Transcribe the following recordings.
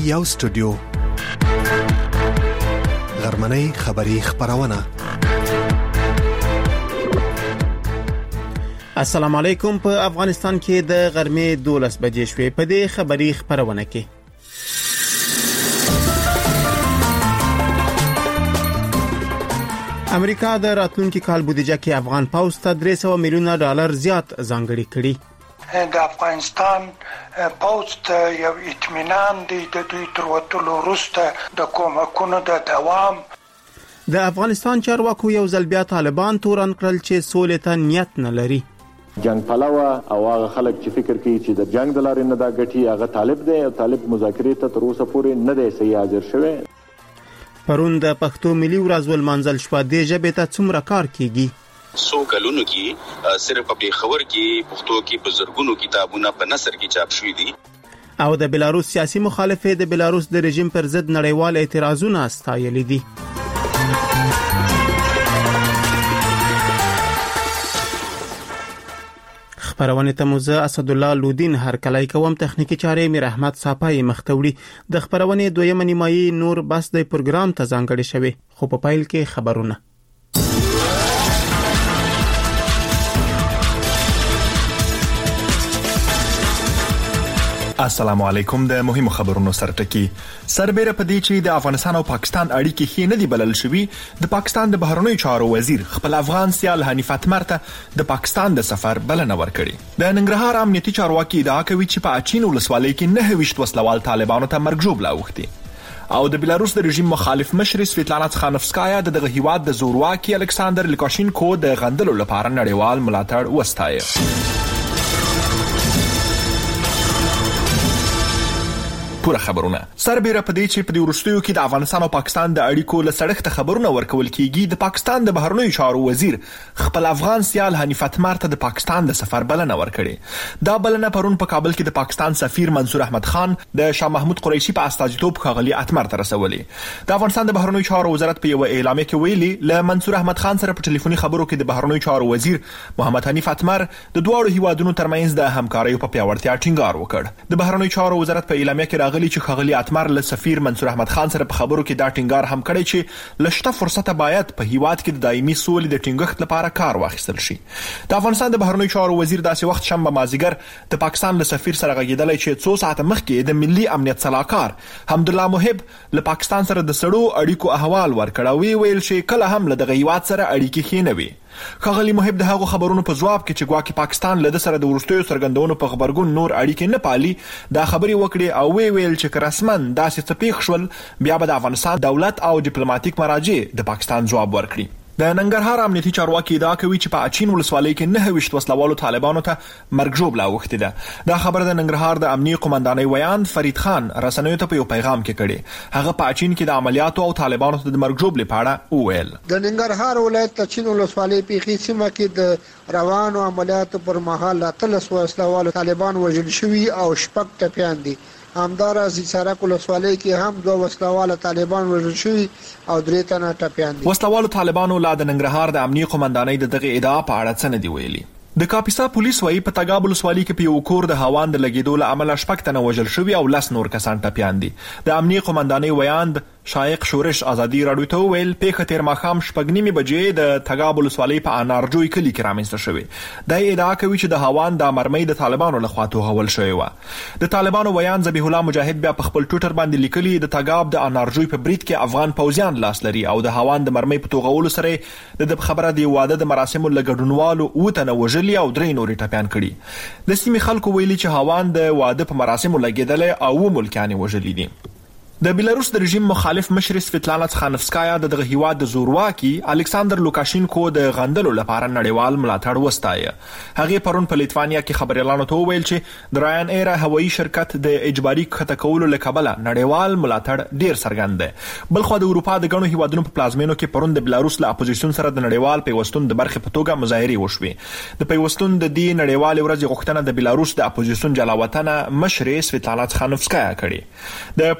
یو سټوډیو غرمنۍ خبری خبرونه. السلام علیکم. په افغانستان کې د غرمې 12 بجې شوې. په دې خبری خبرونه کې امریکا د راتلونکي کال بودیجه کې افغان پوځ ته $300 میلیون زیات ځانګړي کړي. د افغانستان پوځ ته یو اطمینان دی د دوی تر وټولو وروسته د کومکونو د دوام. د افغانستان چارواکو یو ځل بیا طالبان تورن کړل چې سولې ته نیت نه لري. جنگ پلاوه او هغه خلک چې فکر کوي چې د جنگ د لارې نه دا ګټي هغه طالب دی او طالب مذاکرې ته تر اوسه پورې نه دی صحیح حاضر شوی. پرون د پښتو ملي ورځ ولمانځل شو. د ژبې ته څومره کار کیږي؟ سو کلونو کې صرف په خبر کې پښتو کې بزرګونو کتابونه په نثر کې چاپ شوي دي. او د بلاروس سیاسي مخالفین د بلاروس د رژیم پر ضد نړیوال اعتراضونه ستایلي دي. خبرونه ته موزه اسد الله لودین هر کله کوم تخنیکی چارې میر احمد صافای مختوړي. د خبرونه دویمه نیمایي نور بس د پروګرام ته ځانګړي شوی. خو په پایل کې خبرونه. السلام علیکم. د مهمو خبرونو سرټکی. سربېره په دې چې د افغانستان او پاکستان اړیکې ښې نه دي بلل شوي، د پاکستان د بهرنیو چارو وزیر خپل افغان سیال حنیف اتمر ته د پاکستان د سفر بلنه ورکړې. د ننګرهار امنیتي چارواکي ادعا کوي چې په اچین ولسوالۍ کې 29 وسلوال طالبانو ته مرګ ژوبله اوښتي. او د بلاروس د رژیم مخالف مشر سویتلانا تخانوفسکایا دغه هیواد د زورواکي الکساندر لوکاشینکو د غندلو لپاره نړیوال ملاتړ وستایه. پوره خبرونه. سربېره په دې چې په دې وروستیو کې د افغانستان او پاکستان د اړیکو له سړښت خبرونه ورکول کیږي، د پاکستان د بهرنیو چارو وزیر خپل افغان سیال حنیف اتمر ته د پاکستان د سفر بلنه ورکړې. دا بلنه پرون په کابل کې د پاکستان سفیر منصور احمد خان د شاه محمود قریشي په استازیتوب ښاغلي اتمر ته رسولې. د افغانستان د بهرنیو چارو وزارت په یو اعلامیه کې ویلي له منصور احمد خان سره په ټلیفوني خبرو کې د بهرنیو چارو وزیر محمد حنیف اتمر د دواړو هیوادونو ترمنځ د همکارۍ په پیاوړتیا ټینګار وکړ. د بهرنیو چارو وزارت په اعلامیه کې راغلي چې ښاغلي اتمر له سفیر منصور احمد خان سره په خبرو کې دا ټینګار هم کړی چې لشته فرصت باید په هیواد کې د دایمي سولې د ټینګښت لپاره کار واخیستل شي. د افغانستان د بهرنیو چارو وزیر داسې وخت شنبه مازیګر د پاکستان له سفیر سره غږیدلی چې 2 ساعته مخکې د ملي امنیت صلاحکار حمدالله محب له پاکستان سره د سړو اړیکو احوال ورکړ او ویل چې کله هم له دغه هیواد سره اړیکې ښې نه وي. ښاغلي محب د هغو خبرونو په ځواب کې چې ګواکې پاکستان له د سره د وروستیو څرګندونو په خبرګون نور اړیکې نه پالي دا خبرې وکړې او ویل چې که رسما داسې څه پیښ شول بیا به د افغانستان دولت او ډیپلوماټیک مراجع د پاکستان ځواب ورکړي. د ننګرهار امنیتي چارواکي ادعا کوي چې په اچین ولسوالۍ کې 29 وسلوالو طالبانو ته مرګ ژوبله اوښتې ده. دا خبره د ننګرهار د امنیي قومندانۍ ویاند فرید خان رسنیو ته په یو پیغام کې کړي. هغه په اچین کې د عملیاتو او طالبانو ته د مرګ ژوبلې په اړه وویل. د ننګرهار ولایت اچین ولسوالۍ پیښې سیمه کې د روانو عملیاتو پر مهال 13 وسلوالو طالبان وژل شوي او 6 ټپیان دي. همداراز سرک ولسوالۍ کې هم 2 وسلوال طالبان وژل شوي او 3 تنه ټپیان دي. وسلوالو طالبانو لا د ننګرهار د امنیي قومندانۍ دغه ادعا په اړه څه نه دی ویلي. د کاپیسا پولیس وايي په تګاب ولسوالۍ کې په یو کور د هاوان د لګیدو له امله 6 تنه وژل شوي او 10 نور کسان ټپیان دي. د امنیي قومندانۍ ویاند شایق شورش ازادي راډیو ته ویل پیښه تیر ماښام 6:30 بجې د تګاب ولسوالۍ په انارجوی کلي کې رامنځته شوې. دا ادعا کوي چې د هاوان د مرمۍ د طالبانو لخوا توغول شوې و. د طالبانو ویاند ذبیح الله مجاهد بیا په خپل ټویټر باندې لیکلي د تګاب د انارجوی په برید کې افغان پوځیان لاس لري او د هاوان د مرمۍ په توغولو سره د خبره دی واده د مراسمو لګډونوالو او تنه وژلي او 3 نورې ټپیان کړي. د سیمې خلکو ویلي چې هاوان د واده په مراسمو لګیدل او ملکیان وژلي دي. د بلاروس د رژیم مخالف مشر سویتلانا تخانوفسکایا دغه هیواد د زورواکي الکساندر لوکاشینکو د غندلو لپاره نړیوال ملاتړ وستایه. هغه پرون په لیتوانیا کې خبريالانو ته ویل چې د راین ایر هوایي شرکت د اجباري کښته کولو لکبله نړیوال ملاتړ ډیر څرګند دی. بلخو د اروپا د غنو هیوادونو په پلازمینو کې پرون د بلاروس له اپوزیسیون سره د نړیوال پیوستون د برخې په توګه مظاهره وشوې. د پیوستون د دې نړیوال ورځ غوښتنه د بلاروس د اپوزیسیون جلاوطن مشر سویتلانا تخانوفسکایا کړې. د پولند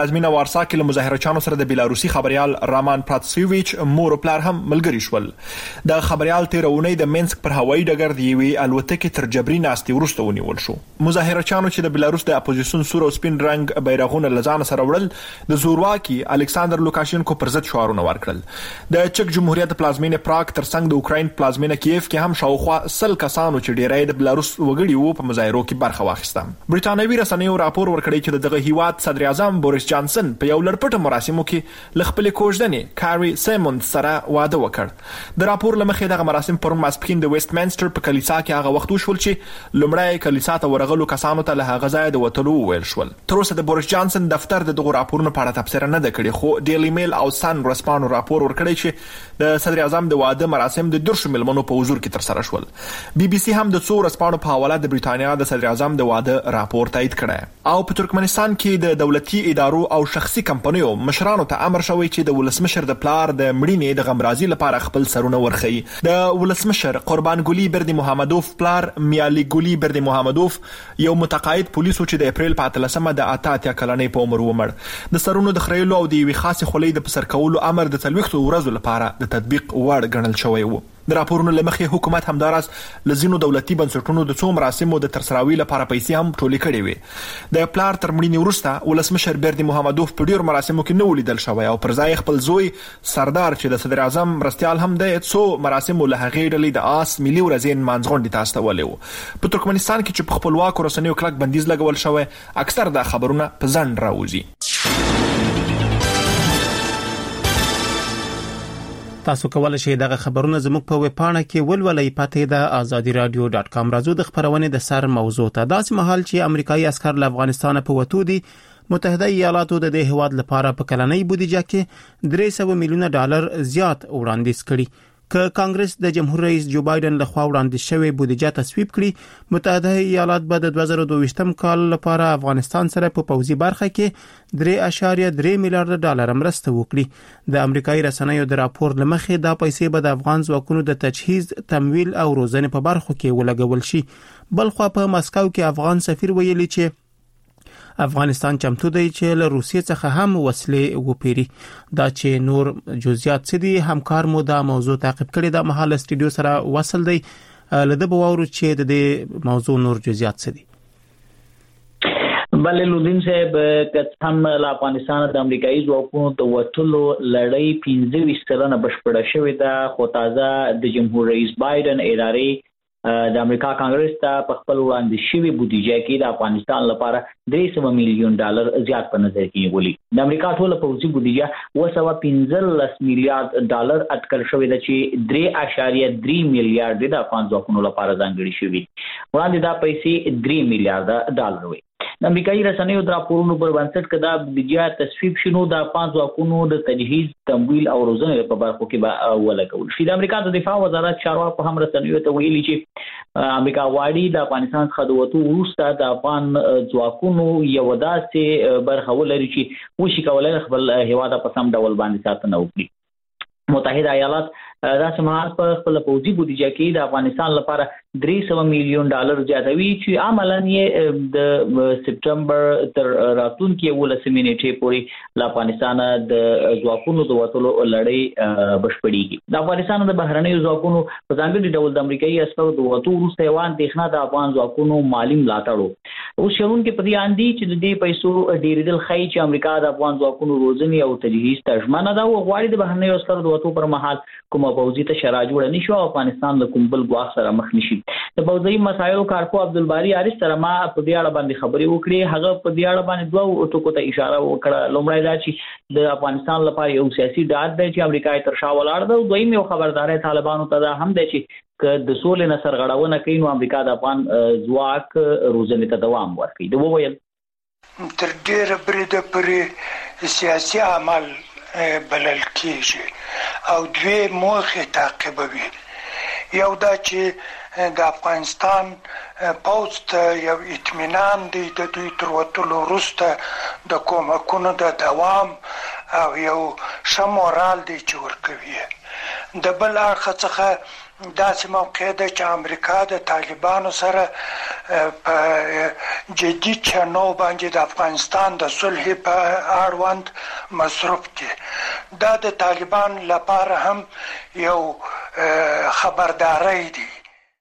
پلازمینه وارسا کې له مظاهرچیانو سره د بیلاروسي خبريال رامان پراتسیویچ مور او پلار هم ملګري شول. د خبريال تیرونی د مینسک پر هوایي ډګر دی وی الوتکې تر جبري ناستي ورسته ونیول شو. مظاهرچیانو چې د بیلاروس د اپوزیشن سور او سپین رنگ بیرغونه لزان سره وړل د زورواکي الکساندر لوکاشینکو پر ضد شعارونه ورکړل. د چک جمهوریت پلازمینه پراګ ترڅنګ د اوکراین پلازمینه کیف کې هم شاوخوا 100 کسانو چې ډیری د بلاروس وګړي وو په مظاهرو کې برخه واخیسته. برټانوي رسنیو راپور ورکړی چې دغه هیواد صدر اعظم بوریس جانسن په یو لړپټه مراسمو کې ل خپل کوژدنې کاری سیموند سره واده وکړ. د راپور لمخې دغه مراسم پرون ماسپښین د ویسټمنسټر په کلیسا کې هغه وخت وشول چې لومړی کلیسا ته ورغلو کسانو ته له هغه ځای د وټلو ویل شول. تر اوسه د بوریس جانسن دفتر دغه راپورونو په اړه تبصره نه کړې، خو ډیلی میل او سن ورسپانو راپور ورکړی چې د صدر اعظم د واده مراسم د درشو ملمنو په حضور کې تر سره شول. بي بي سي هم د څو ورسپانو په حواله د برېټانیا د صدر اعظم د واده راپور تایید کړی. او په ترکمنستان کې د دولتي ادارو او شخصي کمپنیو مشرانو ته امر شوی چې د ولسمشر د پلار د مړینې د غمرازي لپاره خپل سرونه ورخی. د ولسمشر قربان ګلی بردی محمدوف پلار میالی ګلی بردی محمدوف یو متقاعد پولیسو چې د اپریل په 13مه د 88 کلنۍ په عمر ومړ. د سرونو د خریلو او د یوې خاصې خولۍ د پسر کولو امر د 40 ورځو لپاره د تطبیق وړ ګڼل شوی و. د راپورونو لمخې حکومت همداراز لزینو دولتي بنسټونو د څو مراسمو د ترسراوي لپاره پیسې هم ټولې کړې وې. د پلار تر مړینې وروسته ولسمشر بردی محمدوف په ډیرو مراسمو کې نه ولیدل شوی او پر ځای خپل زوی سردار چې د صدر اعظم مرستيال هم د څو مراسمو له هغې ډلې د آس ملي ورځې مانځغونډې ته استولې و. په ترکمنستان کې چې په خپلواکو رسنیو کلک بندیز لګول شوی، اکثر د خبرونه په ځنډ راوځي. تاسو کولای شئ دغه خبرونه زموږ په ویب پاڼه کې ولولئ. پته د azadiradio.com. راځو د خبرونه د سر موضوع ته. داسې مهال چې امریکایي عسكر له افغانستان په وټو دي، متحده ایالاتو د دې هواد لپاره په کلنۍ بودیجه کې $300 میلیونه زیات وړاندیز کړي. که کانګرس د جمهور رئیس جو بایدن لخوا وړاندیز شوی بودیجه تصویب کړي، متحده ایالات به د 2022 کال لپاره افغانستان سره په پوځي برخه کې $3.3 میلیارډ مرسته وکړي. د امریکایي رسنیو د راپور لمخې دا پیسې به د افغان ځواکونو د تجهیز، تمویل او روزنې په برخو کې ولګول شي. بلخوا په مسکو کې افغان سفیر ویلي چې افغانستان چمتو دی چې له روسیې څخه هم وسلې وپیري. دا چې نور جزئیات څه دي، همکار مو دا موضوع تعقیب کړي. دا مهال استودیو سره وصل دی، لده بوورو چې د دې موضوع نور جزئیات څه دي. بله لودین صاحب، هم له افغانستان د امریکایي ځواکونو د وټلو لړۍ 25 سلنه بشپړه شوې ده، خو تازه د جمهور رئیس بایدن ادارې د امریکا کانګرس ته په خپل وړاندې شوی بودیجه کې د افغانستان لپاره $300 میلیون زیات په نظر کې ولي. د امریکا ټوله پوځي بودیجه $115 میلیارډ اټکل شوی ده چې $3.3 میلیارډ د افغان ځواکونو لپاره ځانګړي شوی. وړاندې دا پیسې $3 میلیارډ وي. د امریکایي رسنیو د راپورونو پر بنسټ کې دا بودیجه تصویب شنو د افغان ځواکونو د تجهیز، تمویل او روزنې په برخو کې به ولګول شي. د امریکا د دفاع وزارت چارواکو هم رسنیو ته ویلي چې امریکا غواړي د افغانستان څخه د وټو وروسته د افغان ځواکونو یو داسې برخه ولري چې وشي کولای خپل هیواد په سم ډول باندې ساتنه وکړي. متحده ایالات داسې مهال په خپل پوځي بودیجه کې د افغانستان لپاره $300 میلیون زیاتوي چې عملاً یې د سپټمبر تر راتلونکي 18 نیټې پورې له افغانستان د ځواکونو د وټلو لړۍ بشپړېږي. د افغانستان د بهرنیو ځواکونو په ځانګړي ډول د امریکایي عسکرو د وټو وروسته یو اندېښنه د افغان ځواکونو مالي ملاتړ. اوس شرونکي په دې اندي چې د دې پیسو ډېرېدل ښیي چې امریکا د افغان ځواکونو روزنې او تجهیز ته ژمنه ده او غواړي د بهرنیو عسکرو د وټو پر مهال کومه پوځي تشه راجوړه نشي او افغانستان له کوم بل ګواښ سره مخ نشي. د پوځي مسایلو کارپو عبدالباری عارف سره ما په دې اړه باندې خبرې وکړې. هغه په دې اړه باندې دوه ټکو ته اشاره وکړه. لومړی دا چې د افغانستان لپاره یو سیاسي ډاډ دی چې امریکا یې تر شا ولاړ ده، او دویم یو خبرداري طالبانو ته دا هم دی چې د سولې نه سرغړونه کوي نو امریکا د افغان ځواک روزنې ته دوام ورکوي. د وویل تر ډیره بریده پرې سیاسي عمل بلل کیږي او دوی موخې تعقیبوي. یو دا چې د افغانستان پوځ ته یو اطمینان دی د دوی تر وټلو وروسته د کومکونو د دوام او یو ښه مورال دی چې ورکوي. د بل اړخه څخه داسې موقع ده چې امریکا د طالبانو سره په جدي چنو باندې د افغانستان د صلح په اړوند مصروف دي. دا د طالبان لپاره هم یو خبرداري دي.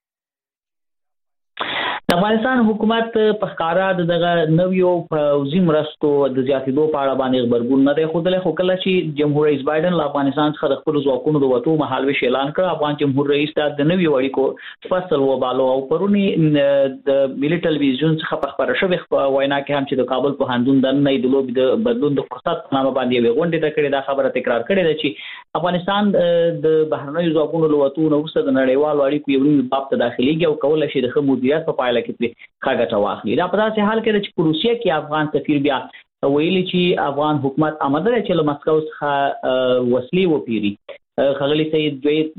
د افغانستان حکومت په ښکارا دغه نویو پوځي مرستو د زیاتېدو په اړه باندې خبرګون نه دی ښودلی، خو کله چې جمهور رئیس بایدن له افغانستان څخه د خپلو ځواکونو د وتو مهالویش اعلان کړ، افغان جمهور رئیس ته د نویو اړیکو فصل وبالو او پرونی د ملي ټلویزیون څخه په خبره شوې وینا کې هم چې د کابل پوهنتون د نړۍ د لوبې د بدلون د فرصت په نامه باندې یوې غونډې ته کړې دا خبره تکرار کړې ده چې افغانستان د بهرنیو ځواکونو له وتو نه وروسته د نړیوالو اړیکو یو نوي باب ته داخليږي او کولی شي د ښه مدیریت په پایله کې ښه واخلي. دا په داسې حال کې چې په روسیه کې افغان سفیر بیا ویلي چې افغان حکومت آماده دی چې له مسکو څخه وسلې وپیري. ښاغلي سید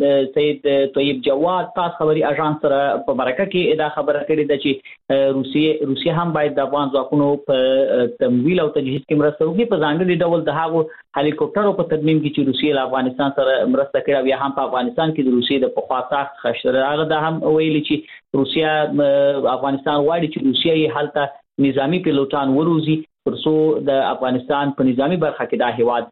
طیب جواد تاسو خبري اژانس سره په مرکه کې دا خبره کړې ده چې روسیه هم باید د افغان ځواکونو په تمویل او تجهیز کې مرسته وکړي، په ځانګړي ډول د هغو هلیکوپټرو په ترمیم کې چې روسیه له افغانستان سره مرسته کړې او یا هم په افغانستان کې د روسیې د پخوا ساخت خشره هغه دا هم ویلي چې روسیه افغانستان غواړي چې روسیه یې هلته نظامی پیلوټان وروزي ترڅو د افغانستان په نظامی برخه کې دا هیواد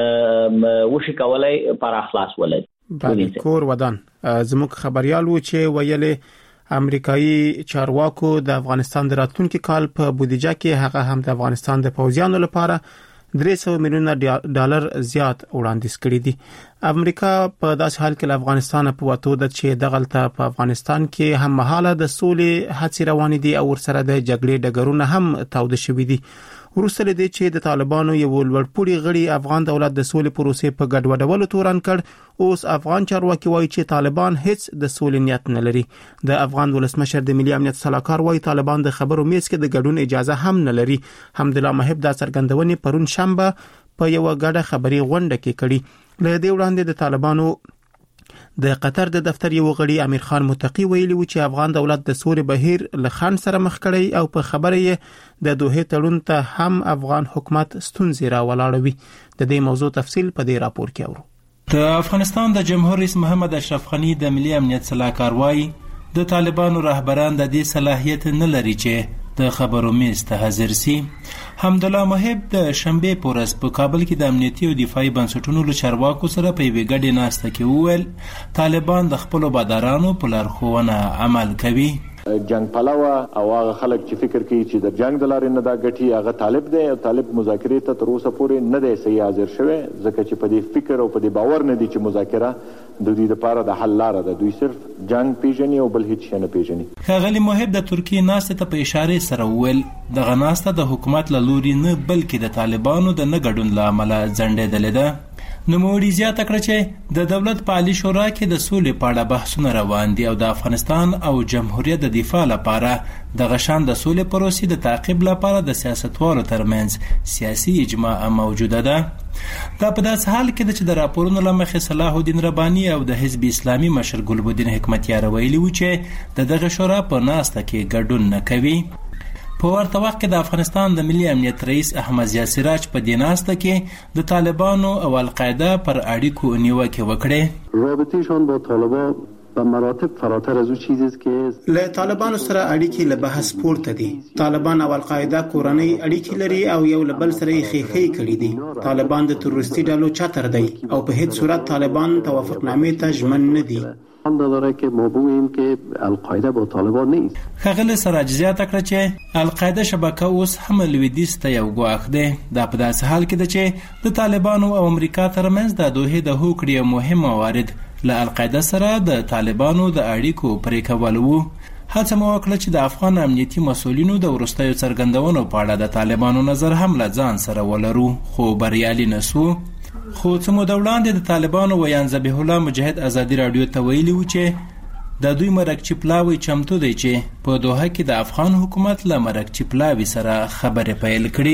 وشي کولای پر اخلاص ولري. کور ودان زموږ خبريال و چې ویلې امریکایي چارواکو د افغانستان د راتلونکي کال په بودیجه کې هغه هم د افغانستان د پوځیانو لپاره $300 میلیون زیات وړاندیز کړی دي. امریکا په داسې حال کې له افغانستان په وته د چې دغلته په افغانستان کې هم مهاله د سولې هڅې روانې دي او ورسره د جګړې ډګرونه هم تاوده شوي دي. وروسته لدې چې د طالبانو یو لوړپوړي غړي افغان دولت د سولې پروسې په ګډوډولو تورن کړ، اوس افغان چارواکي وایي چې طالبان هیڅ د سولې نیت نه لري. د افغان ولسمشر د ملي امنیت سلاکار وایي طالبان د خبرو میز کې د ګډون اجازه هم نه لري. حمدالله محب دا څرګندونې پرون شنبه په یو غاډه خبري غونډه کې کړي. له دې وړاندې د طالبانو د قطر د دفتر یو غړي امیر خان متقی ویلي و چې افغان دولت د سوري بهیر له خان سره مخ کړي او په خبره یې د دوه تړون ته هم افغان حکومت ستونزې را ولاړوي. د دې موضوع تفصیل په دې راپور کې اورو. د افغانستان د جمهور رئیس محمد اشرف غنی د ملي امنیت سلاکار وایي د طالبانو رهبران د دې صلاحیت نه لري چې د خبرو میز ته حاضر سي. حمدالله محب د شنبه پورس په کابل کې د امنیتي او دفاعي بنسټونو له چارواکو سره په یوه ګډه ناسته کې وویل طالبان د خپل بادارانو په لارښوونه عمل کوي. جنگ پلوه او هغه خلک چې فکر کوي چې د جنگ د لارې نه دا ګټي هغه طالب دی او طالب مذاکرې ته تر اوسه پورې نه دی صحیح حاضر شوی، ځکه چې په دې فکر او په دې باور نه دي چې مذاکره د دوی لپاره د حل لاره ده. دوی صرف جنگ پیژني او بل هیڅ شی نه پیژني. ښاغلي محب د ترکیې ناسته ته په اشاره سره وویل دغه ناسته د حکومت له لوري نه بلکې د طالبانو د نه ګډون له امله ځنډېدلې ده. نوموړي زیاته کړه چې د دولت په عالی شورا کې د سولې په اړه بحثونه روان دي او د افغانستان او جمهوریت د دفاع لپاره د غشان د سولې پروسې د تعقیب لپاره د سیاستوالو ترمنځ سیاسي اجماع موجوده ده. دا په داسې حال کې ده چې د راپورونو له مخې صلاح الدین رباني او د حزب اسلامي مشر ګلبدین حکمتیار ویلي و چې د دغه شورا په ناسته کې ګډون نه کوي. په ورته وخت کې د افغانستان د ملي امنیت رئیس احمد ضیاء سراج په دې ناسته کې د طالبانو او القاعده پر اړیکو نیوکه وکړه. رابطه‌شان با طالبان به مراتب فراتر از اون چیزی است که له طالبانو سره اړیکې له بحث پورته دي. طالبان او القاعده کورنۍ اړیکې لري او یو له بل سره یې خېخې کړې دي. طالبان د تروریستي ډلو چتر دی او په هیڅ صورت طالبان توافقنامې ته ژمن نه دي. هم داره که ما بگوییم که القاعده با طالبان نیست. ښاغلی سراج زیاته کړه چې القاعده شبکه اوس هم لویدیځ ته یو ګواښ دی. دا په داسې حال کې ده چې د طالبانو او امریکا ترمنځ د دوحې د هوکړې مهم موارد له القاعده سره د طالبانو د اړیکو پرې کول وو. هڅه مو وکړه چې د افغان امنیتي مسؤلینو د وروستیو څرګندونو په اړه د طالبانو نظر هم له ځان سره ولرو، خو بریالي نه سو. خو څه موده وړاندې د طالبانو ویان ذبیح الله مجاهد ازادي راډیو ته ویلي و چې د دوی مرکچی پلاوی چمتو دی چې په دوحه کې د افغان حکومت له مرکچی پلاوی سره خبرې پیل کړي.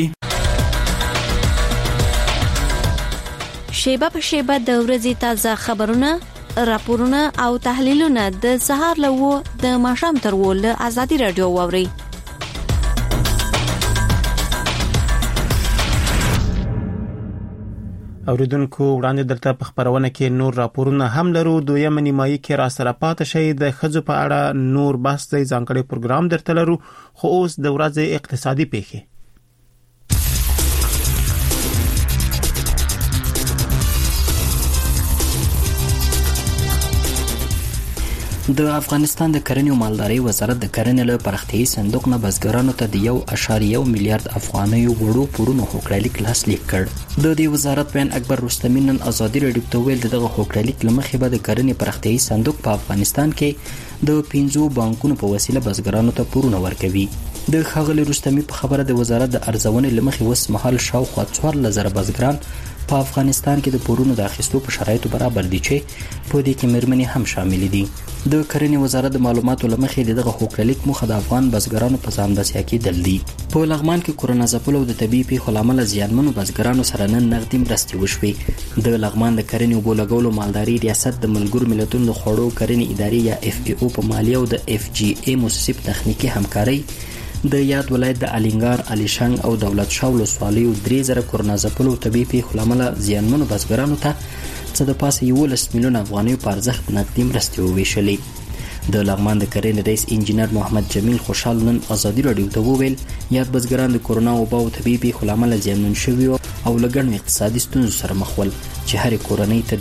شیبه په شیبه د ورځې تازه خبرونه، راپورونه او تحلیلونه د سهار له و د ماښام تر و له ازادي راډیو واوري. اوریدونکو وړاندې دلته په خبرونه کې نور راپورونه هم لرو. دویم نیمایي کې را سره پاتې شي د خځو په اړه نور بحث دی ځانګړي پروګرام درته لرو. خو اوس د ورځې اقتصادي پیښې. د افغانستان د کرنې او مالدارۍ وزارت د کرنې له پراختیايي صندوق نه بزګرانو ته د 1.1 میلیارډ افغانیو وړو پورونو هوکړلیک لاسلیک کړ. د دې وزارت بیان اکبر رستمی نن ازادي راډیو ته ویل دغه هوکړلیک لمخې به د کرنې پراختیايي صندوق په افغانستان کې د 15 بانکونو په وسیله بزګرانو ته پورونه ورکوي. د ښاغلي رستمی په خبره د وزارت د ارزونې لمخې وس مهال شاوخوا 14,000 بزګران په افغانستان کې د پورونو د اخیستو په شرایطو برابر دي چې په دې کې مېرمنې هم شامل دي. د کرنې وزارت د معلوماتو لمخې دغه هوکړلیک مخه د افغان بزګرانو په ځانبسیا کېدل دي. په لغمان کې کرونا ځپلو د طبي پیښو لامل زیانمنو بزګرانو سره نن نغدي مرستې وشوې. د لغمان د کرنې او بولګولو مالداري ریاست د ملګرو ملتونو د خوړو کرنې ادارې یا FAO په مالیه او د FGA موسسې په تخنیکی همکاري د یاد ولایت د الینګار، الیشنګ او دولت شاه ولسوالیو 3000 کرونا ځپلو طبي پیښو لامل زیانمنو بزګرانو ته څه د پاسه 11 میلیون افغانیو په ارزښت نقدي مرستې وویشلې. د لغمان د کرنې رئیس انجینر محمد جمیل خوشحال نن ازادي راډیو ته وویل یاد بزګران د کرونا وبا او طبي پیښو لامل زیانمن شوي او لګڼو اقتصادي ستونزو سره مخ ول چې هر کورنۍ ته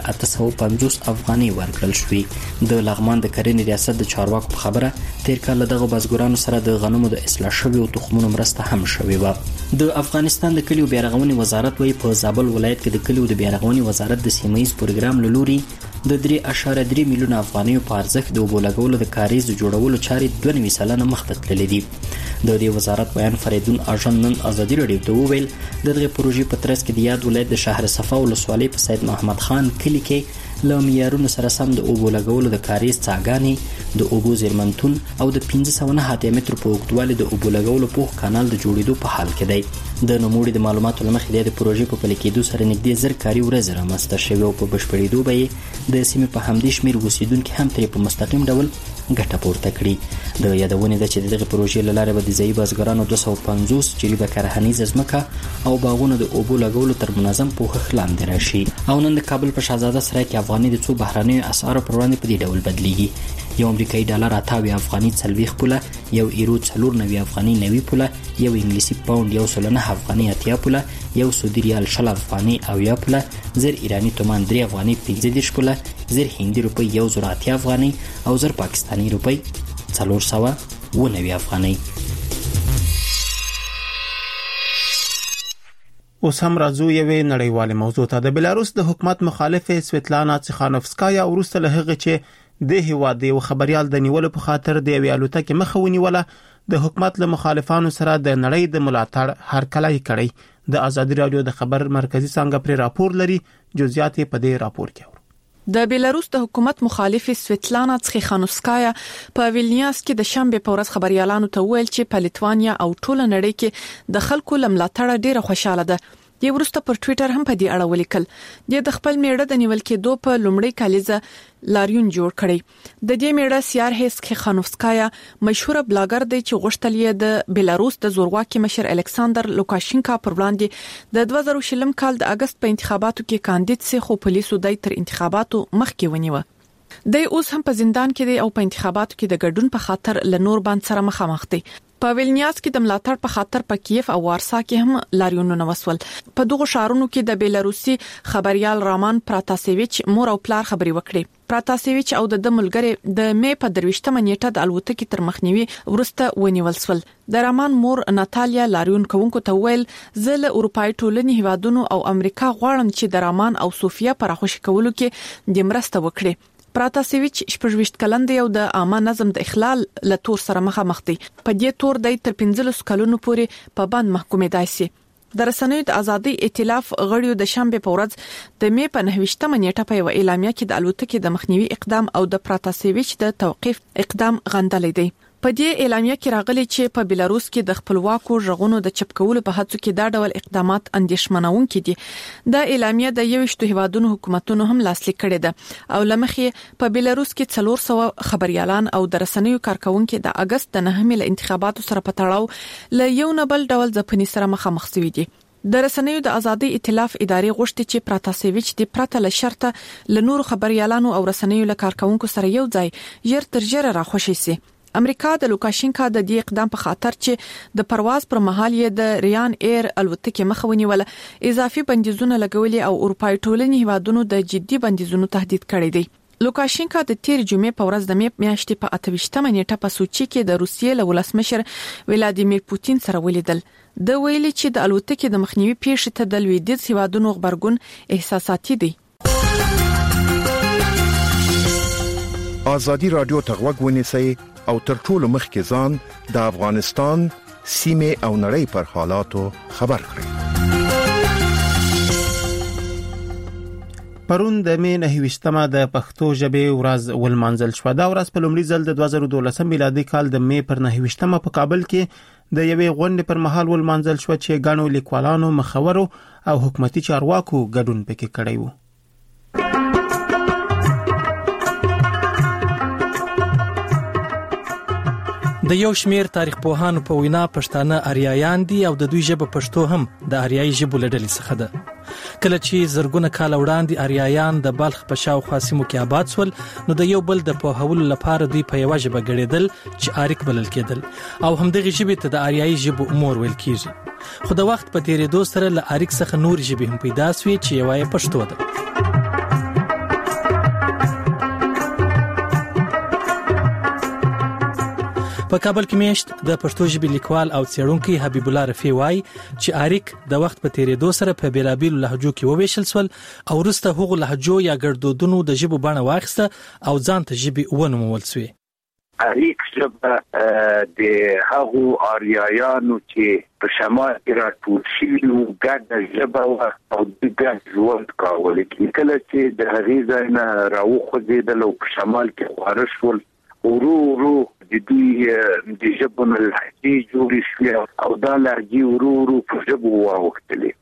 3850 افغانۍ ورکړل شوې. د لغمان د کرنې ریاست د چارواکو په خبره تیر کال دغه بزګرانو سره د غنمو د اصلاح شویو تخمونو مرسته هم شوې و. د افغانستان د کلیو بیارغونې وزارت وایي په زابل ولایت کې د کلیو د بیارغونې وزارت د سیمه‌ییز پروګرام له لوري د 3.3 میلیون افغانیو په ارزښت د اوبو لګولو د کاریز جوړولو چارې 2 سلنه مخته تللې دي. د دې وزارت بیان فریدون اژن نن ازادي راډیو ته وویل دغه پروژې په ترڅ کې د یاد ولایت د شهر صفا ولسوالۍ په سید محمد خان کلی کې له معیارونو سره سم د اوبو لګولو د کاریز څاګانې د اوبو زیرمنتون او د 509 متر په اوږدوالي د اوبو لګولو پوخ کانال د جوړېدو په حال کې دی. د نوموړي د معلوماتو لمخې د پروژې په پلي کېدو سره نږدې 1000 کاري ورځې رامنځته شوې او په بشپړېدو به یې د سیمې په همدې شمېر اوسېدونکي هم ترې په مستقیم ډول ګټه پورته کړي. د یادونې ده چې دغه پروژې له لارې به د ځایي بزګرانو 250 جریبه کرهنیزه ځمکه او باغونه د اوبو لګولو تر منظم پوښښ لاندې راشي. او نن د کابل په شهزاده سرای کې افغاني د څو بهرنیو اسعارو پر وړاندې په دې ډول بدلیږي. یو امریکایي ډالر 28 افغاني 40 پوله، یو ایرو 94 افغاني 90 پوله، یو انګلیسي پاوند 109 افغاني 80 پوله، یو سعودي ریال 60 افغاني 80 پوله، زر ایرانی تومان 3 افغاني 15 پوله، زر هندي روپی 180 افغاني او زر پاکستانی روپی 490 افغاني. اوس هم راځو یوې نړیوالې موضوع ته. د بلاروس د حکومت مخالف سویتلانا تسخانوفسکایا وروسته له هغه چې د هیواد د خبريال د نیولو په خاطر د یوې الوتکې مخه ونیوله د حکومت له مخالفانو سره د نړۍ د ملاتړ هرکلی کړی. د ازادي رادیو د خبر مرکزی څنګه پر راپور لري. جزئیات په دې راپور کې د بیلاروس د حکومت مخالف سویتلانا تسخانوفسکایا په ویلنیاس کې د شنبه په ورځ خبريالانو ته ویل چې په لیتوانیا او ټوله نړۍ کې د خلکو لملاتړ ډیره خوشاله ده. د ورسته پر ټوئیټر هم په دې اړه ولیکل د خپل میړه د نیول کېدو په لومړی کالیزه لاریون جوړ کړی. د دې میړه سیارهیس تسخانوفسکایا مشهور بلاګر دی چې غوښتل یې د بیلاروس د زورواکي مشر الکساندر لوکاشینکا پر وړاندې د 2020 کال د اگست په انتخاباتو کې کاندید سي خو پولیسو د تر انتخاباتو مخکې ونیوه. د اوس هم په زندان کې دی او په انتخاباتو کې د ګډون په خاطر له نور باندې سره مخامخ دی. په ویلنیاس کې د ملاتړ په خاطر په کیف او وارسا کې هم لاریونونه وسول. په دغه شهرونو کې د بیلاروسي خبريال رامان پراتاسیویچ مور او پلار خبري وکړي. پراتاسیویچ او د ملګری د می په 23مه نیټه د الوتکې تر مخنیوي ورسته ونیول شول. د رامان مور ناتالیا لاریون کوونکو ته ویل زه له اروپای ټولنې هیوادونو او امریکا غواړم چې د رامان او سوفیا پر خوشی کولو کې د مرسته وکړي. پراتاسیویچ 28 کلن دی او د عامه نظم د اخلال له تور سره مخامخ دی. په دې تور د 15 کلونو پورې په باندې محکومه دی. د رسنیو د ازادي ائتلاف غړیو د شنبه په ورځ د می په 29مه نیټه په اعلامیه کې د الوتکې د مخنیوي اقدام او د پراتاسیویچ د توقيف اقدام غندلې دی. په دې اعلامیه کې راغلي چې په بیلاروس کې د خپلواکو ژغونو د چپکولو په هڅو کې دا ډول اقدامات اندیشمنونکي دي. د اعلامیه د 21 هیوادونو حکومتونو هم لاسلیک کړي ده او لمخې په بیلاروس کې 400 خبريالان او د رسنیو کارکونکو د اگست د 9 انتخاباتو سره په تړاو له یو نه بل ډول ځپنې سره مخامخ شوي دي. د رسنیو د ازادي ائتلاف ادارې غوښتي چې پراتاسیویچ د پرته له شرطه ل نور خبريالانو او رسنیو له کارکونکو سره یو ځای ژر تر ژره راخوشي سي. امریکا د لوکاشینکا د دې اقدام په خاطر چې د پرواز پر مهال یې د ریان ایر الوتکې مخه ونیول اضافي بندیزونه لګولي او اروپای ټولنې هیوادونو د جدي بندیزونو تهدید کړی دی. لوکاشینکا د تیر جمعې په ورځ د میاشتې په 28 نیټه په سوچي کې د روسیې له ولسمشر ولادیمیر پوتین سره ولیدل. د ویلي چې د الوتکې د مخنیوي پیښې ته د لویدیځ هیوادونو خبرګون احساساتي دی. آزادی رادیو تغوږ ونیسئ او تر ټولو مخکې ځان د افغانستان سیمه او نړۍ پر حالاتو خبر کړئ. پرون د می 29مه د پښتو ژبې ورځ ولمانځل شو. دا ورځ په لومړي ځل د 2012 میلادي کال د می پر 29مه په کابل کې د یوې غونډې پر مهال ولمانځل شو چې ګڼو لیکوالانو، مخورو او حکومتي چارواکو ګډون پکې کړی و. د یو شمیر تاریخ پوهانو په وینا پښتانه آریایان دي او د دوی ژبه پښتو هم د آریایي ژبو له ډلې څخه ده. کله چې زرګونه کال وړاندې آریایان د بلخ په شاوخوا سیمو کې آباد شول نو د یو بل د پوهولو لپاره دوی په یوه ژبه ګړېدل چې آریک بلل کېدل او همدغه ژبې ته د آریایي ژبو مور ویل کېږي. خو د وخت په تیریدو سره له آریک څخه نور ژبې هم پیدا شوې چې یوه یې پښتو ده. په کابل کې میشت د پښتو ژبې لیکوال او څېړونکی حبیب الله رفیع وایي چې آریک د وخت په تیریدو سره په بیلابیلو لهجو کې وویشل شول او وروسته هغو لهجو یا ګړدودونو د ژبو بڼه واخیسته او ځان ته ژبې ونومول شوې. آریک ژبه د هغو آریایانو چې په شمال کې راټول شوي وو ګډه ژبه وه او دوی ګډ ژوند کاوه. کله چې د هغې ځای نه راوخوځېدل او په شمال کې خواره شول ورو ورو د دوی د ژبو نه لهجې جوړې شوې او دا لهجې ورو ورو په ژبو واوښتلې.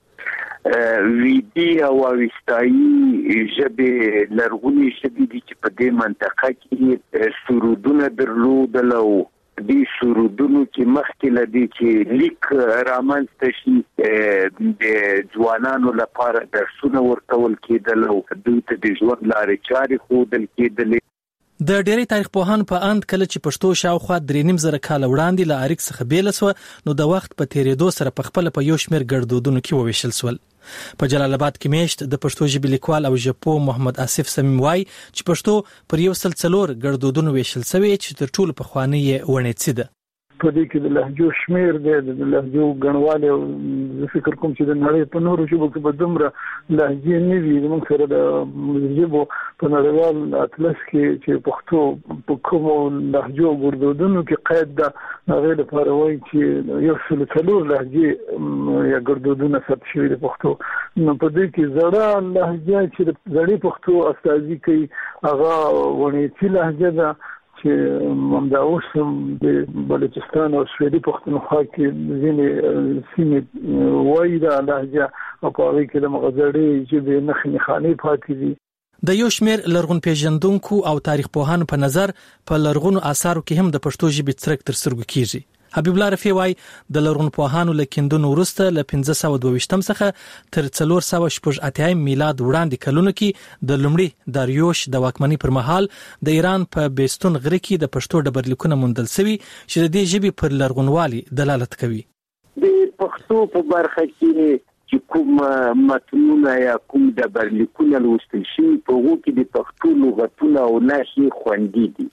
ویدي او اوستایي ژبې لرغونې ژبې دي چې په دې منطقه کې سرودونه درلودل او دې سرودونو کې مخکې له دې چې لیک رامنځته شي د ځوانانو لپاره درسونه ورکول کېدل او دوی ته د ژوند لارې چارې ښودل کېدلې. د ډېری تاریخ پوهانو په اند کله چې پښتو شاوخوا 3.5 کال وړاندې له آریک څخه بیل شو نو د وخت په تیریدو سره په خپل په یو شمیر ګړدودونو کې وویشل شول. په جلال آباد کې میشت د پښتو ژبې لیکوال او ژبپوه محمد آصف صمیم وایي چې پښتو پر 104 ګړدودونو ویشل شوی چې تر ټولو پخوانی یې ونیڅي ده. په دې کې د لهجو شمیر دی د لهجو ګڼواله او فکر کوم چې د نړۍ په نورو ژبو کې به دومره لهجې نه وي. موږ سره د ژبو په نړیوال اطلس کې چې پښتو په کومو لهجو ګړدودونو کې قید ده هغې لپاره وایي چې 104 لهجې یا ګړدودونه ثبت شوي د پښتو. نو په دې کې زړه لهجه چې د زړې پښتو استازي کوي هغه ونیڅي لهجه ده چې همدا اوس هم د بلوچستان او سویلي پښتونخوا کې ځینې سیمې وایي دا لهجه او په هغې کې د مغزړې ژبې نښې نښانې پاتې دي. د یو شمیر لرغون پیژندونکو او تاریخ پوهانو په نظر په لرغونو آثارو کې هم د پښتو ژبې څرک تر سترګو کېږي. حبیب الله رفیع وایي د لرغون پوهانو له کیندونو وروسته له 1522 څخه تر 488 میلاد وړاندې کلونو کې د لومړي داریوش د واکمنۍ پر مهال د ایران په بیستون غره کې د پښتو ډبرلیکونه موندل شوي چې د دې ژبې پر لرغونوالي دلالت کوي. د پښتو په برخه کې چې کوم متنونه یا کوم ډبرلیکونه لوستل شوي په هغو کې د پښتو لغتونه او نښې خوندي دي.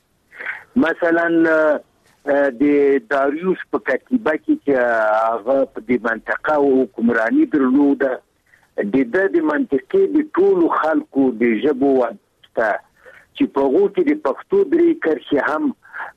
مثلا د داریوش په کتیبه کې چې هغه په دې منطقه حکمراني درلوده د منطقې د ټولو خلکو د ژبو واسطه چې په هغو کې د پښتو 3 کرښې هم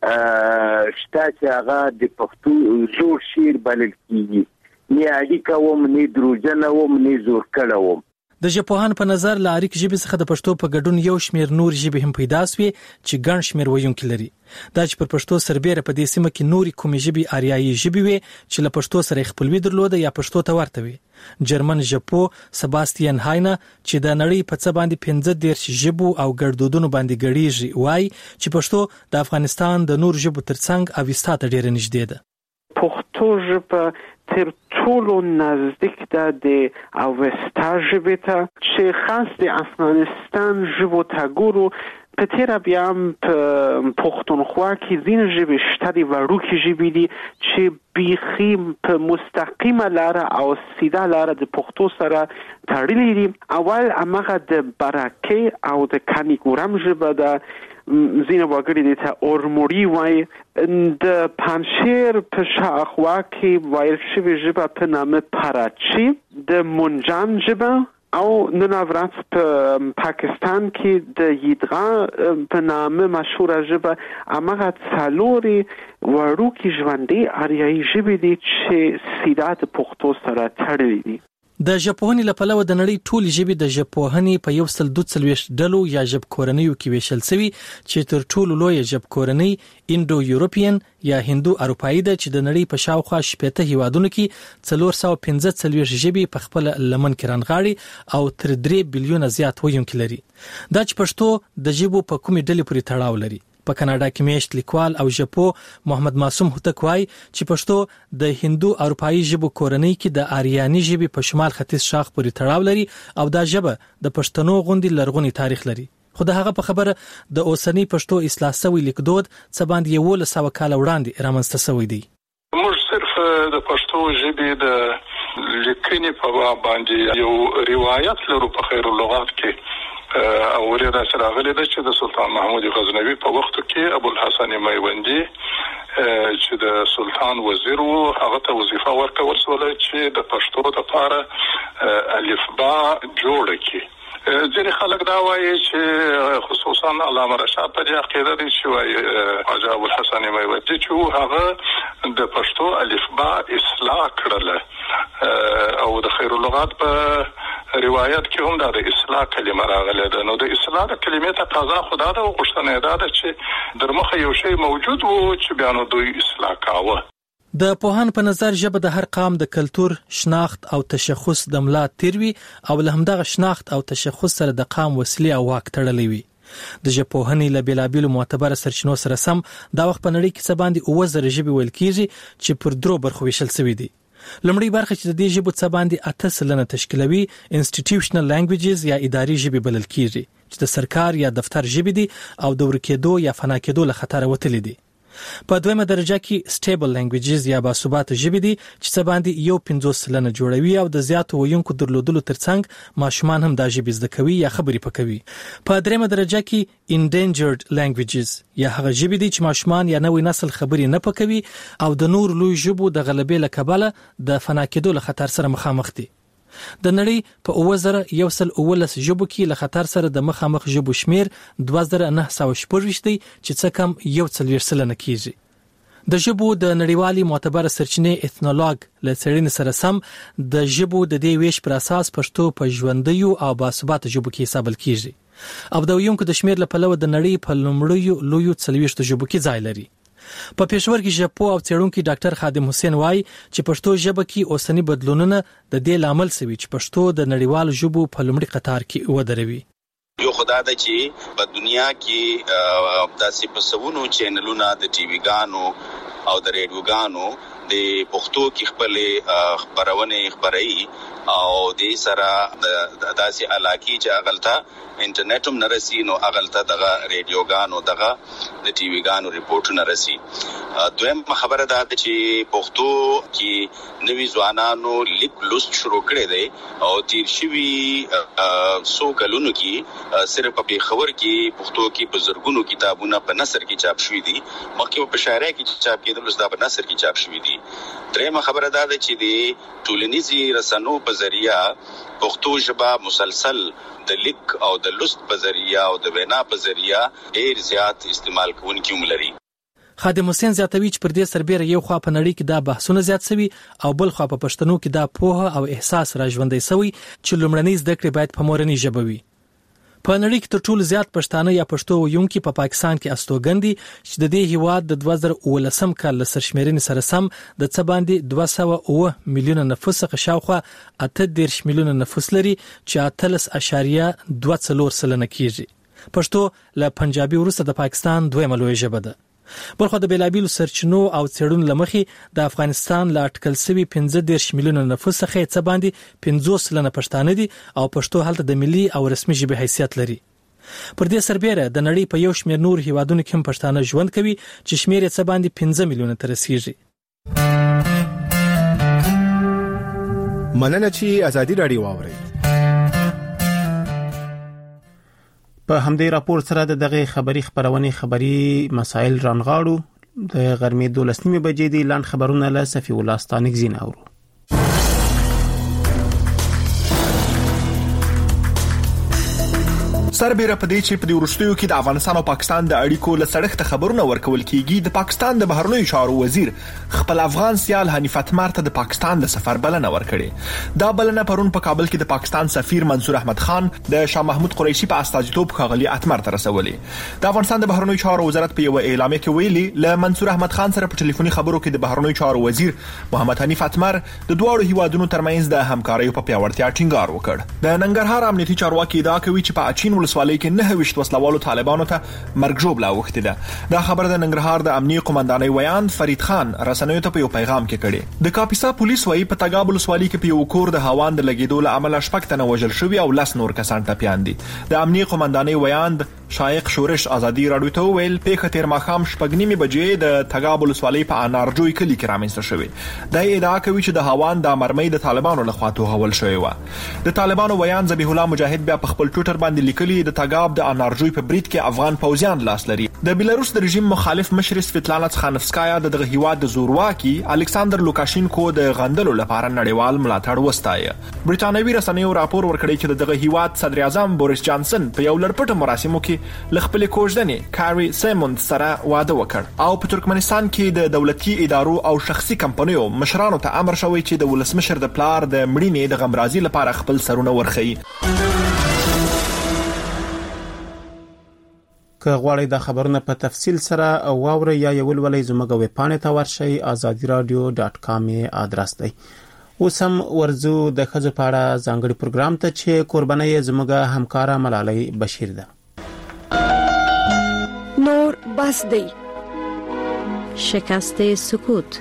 شته چې هغه د پښتو زوړ شعر بلل کېږي. نه اړیکه وم نه دروژنه وم نه زور کړه وم. د ژبپوهانو په نظر له آریک ژبې څخه د پښتو په ګډون یو شمیر نور ژبې هم پیدا شوې چې ګڼ شمیر ویونکي لري. دا چې پر پښتو سربېره په دې سیمه کې نورې کومې ژبې آریایي ژبې وې چې له پښتو سره خپلوي درلوده یا پښتو ته ورته وي. جرمن ژبپوه سباستین هاینه چې د نړۍ په څه باندې 15 ژبو او ګړدودونو باندې ګړیږي وایي چې پښتو د افغانستان د نور ژبو ترڅنګ اوستا ته ډېره نږدې ده. پښتو ژبه تر ټولو نزدیک ده د اوستا ژبې ته چې خاص د افغانستان ژبو ته ګورو. په تیره بیا هم په پښتونخوا کې ځینې ژبې شته دي وړوکې ژبې دي چې بیخي په مستقیمه لاره او سیده لاره د پښتو سره تړلې دي. اول هماغه د برکې او د کانیګورم ژبه ده، ځینې وګړي دې ته اورموړي وایي. د پنجشیر په شاوخوا کې ویل شوې ژبه په نامه پراچي، د منجان ژبه، او نن ورځ په پاکستان کې د یدغا په نامه مشهوره ژبه. هماغه څلورې وړوکې ژوندۍ اریایي ژبې دي چې سیده د پښتو سره تړلې دي. د ژبپوهنې له پلوه د نړۍ ټولې ژبې د ژبپوهنې په 142 ډلو یا ژبکورنیو کې ویشل شوي چې تر ټولو لویه ژبکورنۍ انډو یورپین یا هندو اروپایي ده چې د نړۍ په شاوخوا 80 هیوادونو کې 415 ژبې په خپل لمن کې رانغاړي او تر 3 بلیونه زیات ویونکي لري. دا چې پښتو د ژبو په کومې ډلې پورې تړاو لري. په کاناډا کې میشت لیکوال او ژبپو محمد معصوم هوتک وایي چې پښتو د هندو اروپایي ژبو کورنۍ کې د آریاني ژبې په شمال ختیځ شاخ پورې تړاو لري او دا ژبه د پښتنو غوندي لرغونی تاریخ لري. خو د هغه په خبره د اوسنی پښتو اصلاح شوی لیکدود څه باندې 1100 کال وړاندې رامنځته شوی دی. موږ صرف د پښتو ژبې د لیکنې په باندې یو روایت لرو په خیر اللغات کې او ورته سره غلې ده چې د سلطان محمود غزنوي په وخت کې ابو الحسن میوندی چې د سلطان وزیر وو هغه ته وظیفه ورکول شوه چې د پښتو لپاره الفبا جوړ کړي. ځینې خلک دا وایي چې خصوصا علامه رشاد په دې عقیده دي چې وایي حاجي ابو الحسن میوندی چې هغه د پښتو الفبا اصلاح کړله او د خیر اللغات په روایت کې هم د اصلاح کلمه راغله ده. نو د اصلاح د کلمې ته تازه خدا ده او غوښتنه ده چې در مخه یو شی موجود وو چې بیا نو دوی اصلاح کاوه. د پوهان په نظر ژبه د هر قام د کلتور، شناخت او تشخص د ملا تیروي او له همدغه شناخت او تشخص سره د قام وسیله او واک تړلې وي. د ژبپوهنې له بیلابیلو معتبره سرچینو سره سم دا وخت په نړۍ کې څه باندې 9000 ژبې ویل کیږي چې پر درو برخو ویشل شوي دي. لمړی برخه چې د دې ژبو څه باندې 8% تشکیلوي انسټیټیوشنل لانګویجز یا اداري ژبې بلل کیږي چې د سرکار یا دفتر ژبې دي او د ورکېدو یا فنا کېدو له خطر وتلې دي. په دویمه درجه کې سټیبل لانګویجز یا باثباته ژبې دي چې څه باندې 50% جوړوي او د زیاتو ویونکو درلودلو ترڅنګ ماشومان هم دا ژبې زده کوي یا خبرې پکوي. په دریمه درجه کې انډینجرډ لانګویجز یا هغه ژبې دي چې ماشومان یا نوې نسل خبرې نه پکوي او د نور لوی ژبو د غلبې له کبله د فنا کېدو له خطر سره مخامخ دي. د نړۍ په 2119 ژبو کې له خطر سره د مخامخ ژبو شمیر 2914 دی چې څه کم 140 کیږي. د ژبو د نړیوالي معتبره سرچینې ایتنولوګ له څېړنې سره سم د ژبو د دې ویش پر اساس پښتو په ژوندیو او باثباته ژبو کې حسابل کیږي او د ویونکو د شمیر له پلوه د نړۍ په لومړیو لویو 40 ژبو کې ځای لري. په پېښور کې ژبپوه او څېړونکي ډاکټر خادم حسین وایي چې پښتو ژبه کې اوسنی بدلونونه د دې لامل سوي چې پښتو د نړیوالو ژبو په لومړي قطار کې ودروي. یو خدای د چې په دنیا کې داسې پسونو چینلونه د ټي وي ګانو او د ریډیو ګانو د پښتو کې خپل خبرونه خبري او د سره د داسې علاقې چې اغلطه انټرنیټ هم نرسي نو اغلطه دغه ریډیو ګانو دغه د ټي وي ګانو ریپورټونه نرسي. دویم خبره ده چې پښتو کې نوي ځوانانو لیک لوست شروع کړي دي او تیر شوي سو کلونو کې صرف په خبر کې پښتو کې بزرګونو کتابونه په نثر کې چاپ شوي دي، مخکې په شاعرۍ کې چاپ کېدل اوس دا په نثر کې چاپ شوي دي. درېمه خبره ده چې د ټولنیزي رسنو په ذریعہ پښتو ژبه مسلسل د لیک او د لوست په ذریعہ او د وینا په ذریعہ ډېر زیات استعمال کوونکي هم لري. خادم حسین زیاتوي چې پر دې سربېره یو خوا په نړۍ کې دا بحثونه زیات شوي او بل خوا په پښتنو کې دا پوهه او احساس راژوندی شوی چې لومړنۍ زده کړې باید په مورنۍ ژبه وي. په نړۍ کې تر ټولو زیات پښتانه یا پښتو ویونکي په پاکستان کې استوګن دي چې د دې هیواد د 2019 کال له سرشمیرنې سره سم د څه باندې 209 میلیونه نفوس څخه شاوخوا 18 میلیونه نفوس لري چې 18.24 کیږي. پښتو له پنجابي وروسته د پاکستان دویمه لویه ژبه ده. بلخو د بیلابیلو سرچینو او څېړنو لمخې د افغانستان لا اټکل سوي 15 میلیونه نفوس څخه څه باندې 50% پښتانه دي او پښتو هلته د ملي او رسمي ژبې حیثیت لري. پر دې سربېره د نړۍ په یو شمېر نور هیوادونو کې هم پښتانه ژوند کوي چې شمېر یې څه باندې 15 میلیونه ته رسیږي. مننه چې ازادي راډیو واوري. په همدې راپور سره دغه خبری مسایل رانغاړو. د غرمې 12 بجې دی لاند خبرونه له صفی الله ستانک زین اورو. سربېره په دې چې په دې وروستیو کې د افغانستان او پاکستان د اړیکو له سړښت خبرونه ورکول کیږي، د پاکستان د بهرنیو چارو وزیر خپل افغان سیال حنیف اتمر ته د پاکستان د سفر بلنه ورکړې. دا بلنه پرون په کابل کې د پاکستان سفیر منصور احمد خان د شاه محمود قریشي په استازیتوب ښاغلي اتمر ته رسولې. د افغانستان د بهرنیو چارو وزارت په یو اعلامیه کې ویلي له منصور احمد خان سره په ټلیفوني خبرو کې د بهرنیو چارو وزیر محمد حنیف اتمر د دواړو هیوادونو ترمنځ د همکارۍ په پیاوړتیا ټینګار وکړ. د ننګرهار امنیتي چارواکي ادعا کوي چې په اچین ولسوالۍ کې 9 وسلوالو طالبانو ته مرګ ژوبله اوښتې ده. دا خبر د ننګرهار د امنیه قومندانۍ ویان فرید خان رسنیو ته په یو پیغام کې کړي. د کاپیسا پولیس وايي په تګاب ولسوالۍ کې په یو کور د هاوان د لګیدو له امله 6 تنه وژل شوي او 10 نور کسان ټپیان دي. د امنیه قومندانۍ ویان شایق شورش ازادي راډیو ته ویل پیښه تیر ماښام 6:30 بجې د تګاب ولسوالۍ په انارجوی کلی کې رامنځته شوې. د ادعا کوي چې د هاوان د مرمۍ د طالبانو لخوا توغول شوې و. د طالبانو ویان ذبیح الله مجاهد بیا په خپل ټویټر باندې لیکلي د تګاب د انارجوی په برید کې افغان پوځیان لاس لري. د بیلاروس د رژیم مخالف مشر سویتلانا تخانفسکایا دغه هیواد د زورواکي الکساندر لوکاشینکو د غندلو لپاره نړیوال ملاتړ وستایه. برټانوي رسنیو راپور ورکړی چې دغه هیواد صدر اعظم بوریس جانسن په یو لړپټ مراسمو کې لخپل کوژدنې کاری سیموند سره واده وکړ او په ترکمنستان کې د دولتي ادارو او شخصي کمپنیو مشرانو ته امر شوی چې د ولسمشر د پلار د مړینې د غمرازي لپاره خپل سرونه ورخی. که غواړئ د خبرونه په تفصیل سره واورئ یا یو ولولئ زموږ ویب پاڼې ته ورشئ azadiradio.com آدرس دی. اوس هم ورزو د ښځو په اړه ځانګړي پروګرام ته چې قرباني یې زموږ همکاره ملالۍ بشیر ده. نور بس دی. شکست سکوت.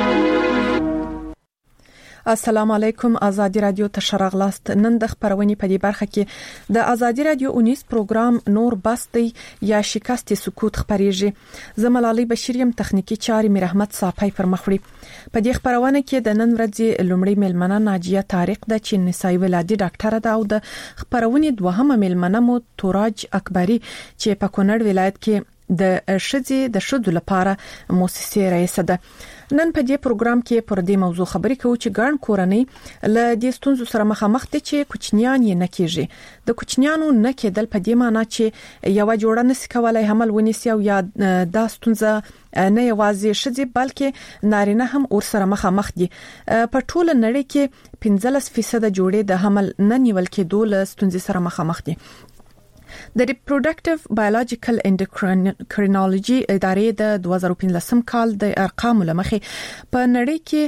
السلام علیکم. آزادی رادیو ته شراغلاست. نن د خبرونې په دې برخه کې د آزادی رادیو اونیس پروګرام نور بس دی یا شکست سکوت خبريږي. زملالۍ بشیریم تخنیکی چاري میر احمد صافی پر مخوري. په دې خبرونه کې د نن ورځې لومړی ملمنه ناجیه طارق د چین نسای ولادي ډاکټر ده او د خبرونې دوهمه ملمنه مو توراج اکبری چې په کونړ ولایت کې د شذو لپاره مؤسسه رئیس ده. نن په دې پروګرام کې پر دې موضوع خبرې کوو چې ګڼ کورنۍ له دې ستونزو سره مخامخ دي چې کوچنیان یې نه کېږي. د کوچنیانو نه کېدل په دې معنی چې یو جوړه نس کولای حمل ونیسي او یا دا ستونزه نه یوازې شذې بلکې نارینه هم ور سره مخامخ دي. په ټول نړۍ کې 15% جوړې د حمل نه نیول کېدو له ستونزې سره مخامخ دي. د ریپروډکټیو بایولوژیکل انډوکرینولوژي ادارې د 2015 کال د ارقامو لمخې په نړۍ کې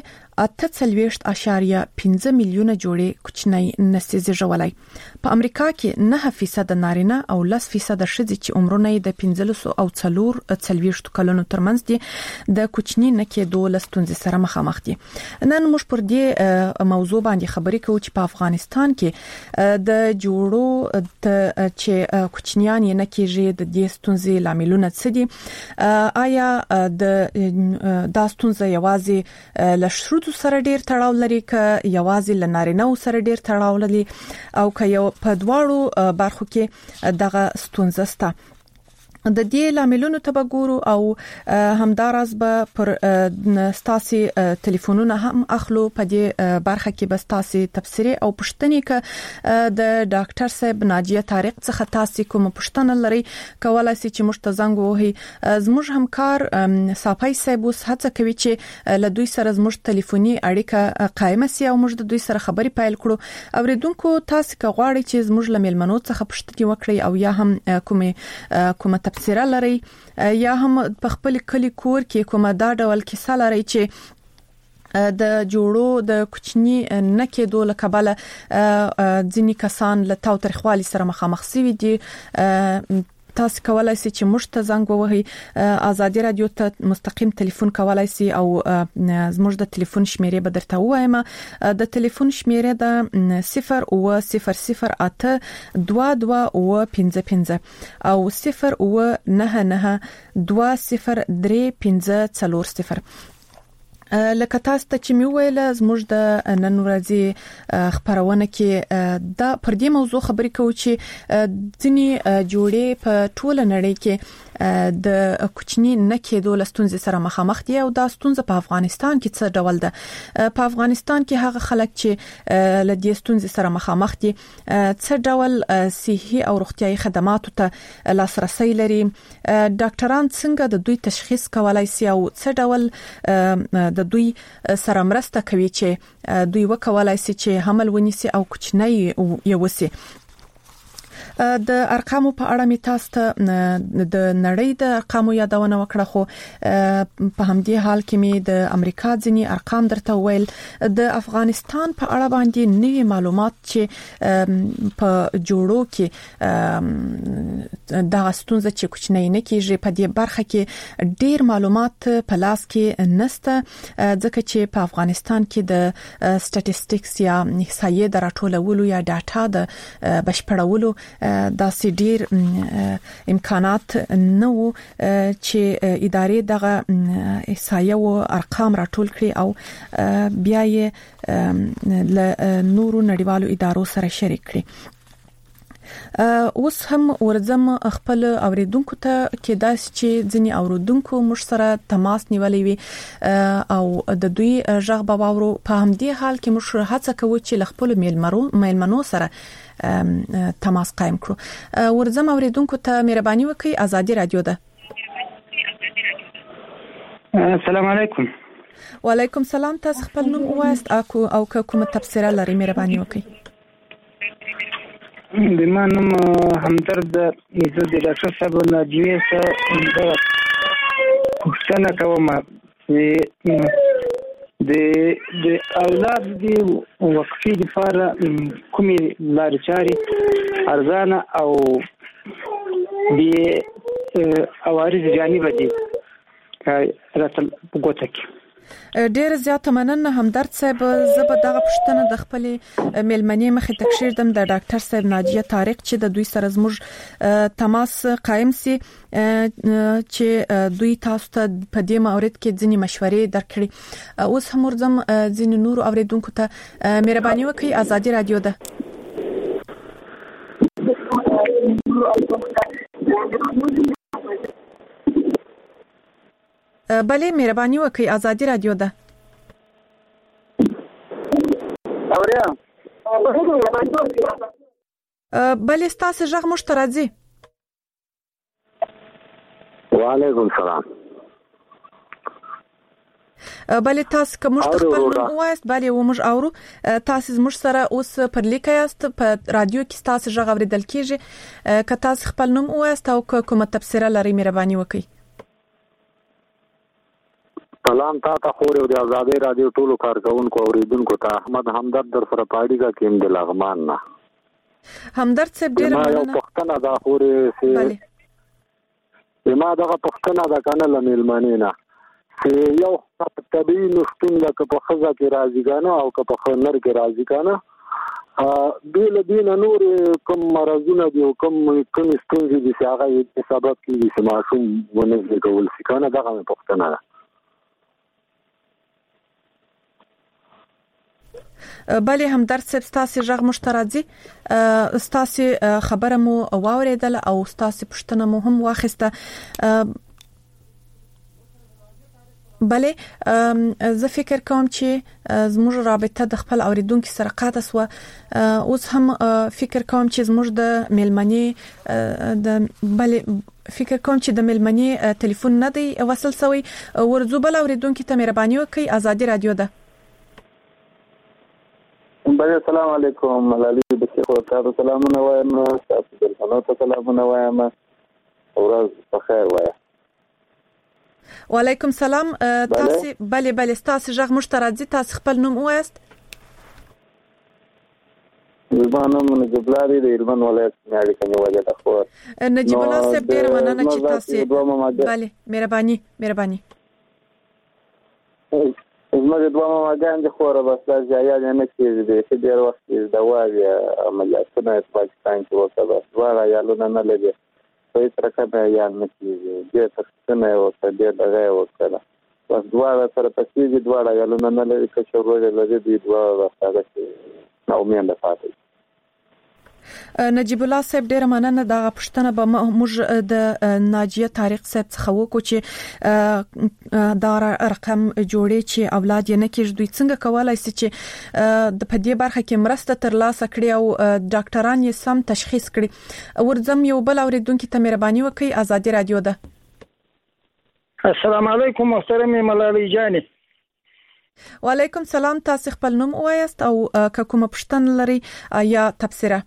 8.5 میلیونه جوړې کوچنۍ نسي زیږولای. په امریکا کې 9% نارینه او 10% ښځې چې عمرونه د 15 او 40 کلونو ترمنځ دي د کوچنی نه کېدو له ستونزې سره مخامخ دي. نن موږ پر دې موضوع باندې خبرې کوو چې په افغانستان کې د جوړو چې کوچنیان نه کېږي د دې ستونزې لاملونه څه دي. آیا د ستونزې یوازې له شروط سره ډیر تړاو لري که یوازې لنارینه سره ډیر تړاو لري او که یو په دواړو برخو کې دغه ستونزه سته. د دې لاملونو ته وګورو او همدارس به پر ستاسي ټلیفونونه هم اخلو. په دې برخه کې به ستاسي تفسیری او پښتني ک د ډاکټر صاحب ناجیه طارق څخه تاسو کوم پښتنه لري کولای شي چې مشتزنګ وهي. زموږ همکار صافی صاحب اوس هڅه کوي چې له دوی سره زموږ ټلیفوني اړیکه قائم شي او موږ د دوی سره خبري پیل کړو. اوریدونکو تاسو که غواړئ چې زموږ لملمنو څخه پښتني وکړي او یا هم کومه تفسیر لري یا هم په خپل کلی کور کې کومه دا ډول کیسه لري چې د جوړو د کوچنی نه کېدو له کبله ځینی کسان له تاوتریخوالي سره مخامخ شوي دي. تاسو کولای شئ چې موږ ته زنګ ووهئ. ازادي رادیو ته مستقیم ټلیفون کولای شئ او زموږ د ټلیفون شمیرې به درته وایم. د ټلیفون شمیرې د 020082255 او 099203540. لکه تاسو ته چې ویل زموږ د نن ورځې خبرونه کې دا پر دې موضوع خبرې کوو چې ځینې جوړې په ټوله نړۍ کې د کوچنی نه کېدو لستونزې سره مخامخ دي او دا ستونزه په افغانستان کې څه ډول ده. په افغانستان کې هغه خلک چې له دې ستونزې سره مخامخ دي څه ډول صحي او روغتيایي خدماتو ته لاسرسي لري، ډاکټران څنګه د دوی تشخیص کولای شي او څه ډول د دوی سره مرسته کوي چې دوی وکولای شي چې حمل ونیسي او کوچنی یوسي. د ارقامو په اړه می تاسو ته د نړۍ د ارقامو یادونه وکړه، خو په همدې حال کې می د امریکا ځینی ارقام درته ویل. د افغانستان په اړه باندې نوې معلومات چې په جوړو کې د ستونزې چې کوچنی نه کیږي په دې برخه کې ډیر معلومات په لاس کې نشته، ځکه چې په افغانستان کې د سټاتستیکس یا احصایې د راټولولو یا ډاټا د بشپړولو دا سډیر امکانات نه وو چې ادارې دغه احصایه او ارقام راټول کړي او بیا یې له نورو نړیوالو ادارو سره شریک کړي. اوس هم ورځم خپل اوریدونکو ته کې داس چې ځینی اوریدونکو مش سره تماس نیولې وي او د دوی ژغ باورو په همدې حال کې مش هڅه کوي چې خپل میلمنو سره تماس قائم کړو. ورځم اوریدونکو ته مهرباني وکړئ. ازادي رادیو ده. السلام علیکم. وعلیکم سلام. تاسو خپل نوم وایست او کومه تفسیر لري مهرباني وکړئ. د ما نوم همدرد زه د ډاکټر صاحب ناجیه سره پوښتنه کوم د اولاد دی وقفي لپاره کومې لارې چارې ارزانه او بي عوارض جانبه دي راته وګورئ. ډیر زیات مننه همدرد صاحب. زه به دغه پښتنه د خپل ملمنې مخې ته کښیدم د ډاکټر صاحب ناجیه طارق چې د دوی سره زموږ تماس قائم سي چې دوی تاسو ته په دې مورید کې ځینې مشورې درکړي. اوس هم ورځم ځینې نور اوریدونکو ته مهرباني وکړئ. ازادي رادیو ده. بله مهرباني وکړئ. ازادي رادیو ده. بله ستاسو ژغ مشت راځي. وعلیکم سلام. بله تاسو کوم خپل نوم وایست؟ بله و موږ اورو. تاسو زموږ سره اوس پر لیکه یاست په رادیو کې تاسو ژغ اوریدل کیږي. که تاسو خپل نوم وایست او کومه تفسیر لري مهرباني وکړئ. سلام تاسو خور او د آزادۍ رادیو ټولو کارکونکو اوریدونکو ته احمد همدرد در سره پاړیګه کېم د لغمان نه. همدرد صاحب ډیر مننه. یو پښتنه دا خورې سي ما دغه پښتنه دا کنه لمیلمانه نه چې یو طبيعي نشټون لکه په خزه کې راځي کنه او که په خنر کې راځي کنه بیل دین نور کوم مرزونه دي او کوم ستونزې دي چې هغه سبب کیږي چې معصوم ونه کول شي کنه دغه پښتنه ده. بله همدرد صاحب ستاسو ژغ مشترکي ستاسو خبره مو واوریدل او ستاسو پښتنه مو هم واخیسته. بله زه فکر کوم چې زموږ رابطه د خپل اوریدونکو سره قاطع سو. اوس هم فکر کوم چې زموږ د ملمنې د بله فکر کوم چې د ملمنې ټلیفون نه دی وصل سوی. ورځو بل اوریدونکو ته مهرباني وکړئ. ازادي رادیو ده. بله السلام علیکم. ملالي د شیخو تاسو سلامونه وایم. تاسو د خنوته سلامونه وایم. ورځ په خیر وایم. وعلیکم سلام. تاسو بله تاسو ژغ مشترکي تاسو خپل نوم وایست؟ زمانه نجیب الله دی د هلمند ولایت میاړي کني وجه د خو نجیب الله صاحب ډیر مننه چې تاسو بله مهرباني زموږ دوه ماګان د خوره بس دا ځای نه کېږي د ډیر وخت د واوی عملیاتونه په پاکستان کې وکړه بس ډیر یالونه نه لګي په ترکه یا نه کېږي د تخصصونه او د دغه وکړه بس دواړه سره پکېږي دواړه یالونه نه لري چې ورته لري د دواړه راځي نو مې نه پاتې نجیب الله صاحب ډیر مننه دا پښتنه به موږ د ناجیه طارق صاحب څخه وکړو چې دا رقم جوړي چې اولاد یې نه کېږي دوی څنګه کولای شي چې د پدې برخه کې مرسته ترلاسه کړي او ډاکټران یې سم تشخیص کړي ورځم یو بل اوریدونکو ته مهرباني وکړئ آزادي رادیو ده السلام علیکم محترم ملالۍ جانې وعلیکم سلام تاسو خپل نوم وایاست او کومه پښتنه لري یا تبصره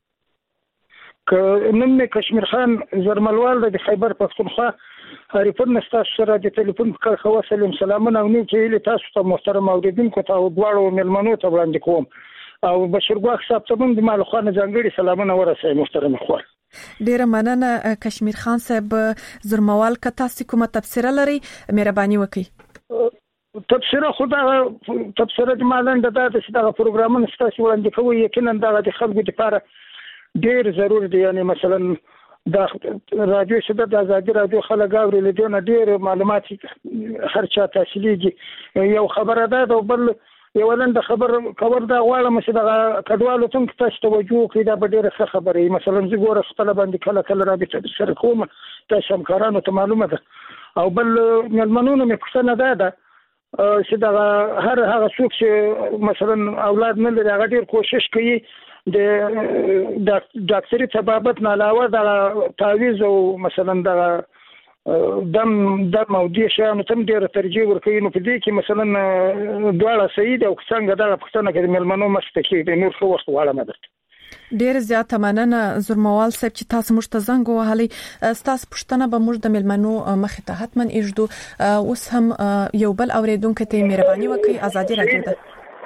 نوم مې کشمیر خان زرملوال د خیبر پښتونخوا هریپور نستاس سره د ټلیفون په کار خو سلام سلامونه او نیو چې تاسو ته محترم اوریدونکو ته دواړو ملمنو ته وړاندې کوم او بشرګواخ صاحب ته د مالخانه ځانګړي سلامونه ورسوي محترم خو ډیر مننه کشمیر خان صاحب زرموال که تاسو کومه تبصره لري مهرباني وکړئ تبصره خدا تبصره د مالند د دغه پروګرامونو ستاسو وړاندې کوي یقینا د خلکو لپاره ډیر ضروري دی یعنی مثلا د رادیو شته د آزادي رادیو خلک غوړي لیدونه ډیر معلومات هر چا تحصیلي یو خبره ده بل یو لند خبر کور دا غواړم چې د کډوالو څنګه تاسو توجه کړئ دا ډیره ښه خبره مثلا زه ګوره خپل باندې کله رابطه سره کوم تاسو همکارانو ته معلومه ده او بل ملمنونو مې پښتنه ده چې دا هر هغه څوک چې مثلا اولاد نه لري هغه ډیر کوشش کوي د ډاکټري طبابت نه علاوه د تعویض او مثلا د دم او دې شیانو ته ډیر ترجیح ورکوي نو په دې کې مثلا دواړه سید او څنګه د پښتنه کې ملمنو مستکی د نور څه وخت واړه مدد ډیر زیات مننه زرموال صاحب چې تاسو موږ ته زنګ وهلي تاسو پښتنه به موږ د ملمنو مخ ته حتما اجدو اوس هم یو بل اوریدونکو ته مهرباني وکړئ آزادي رادیو ده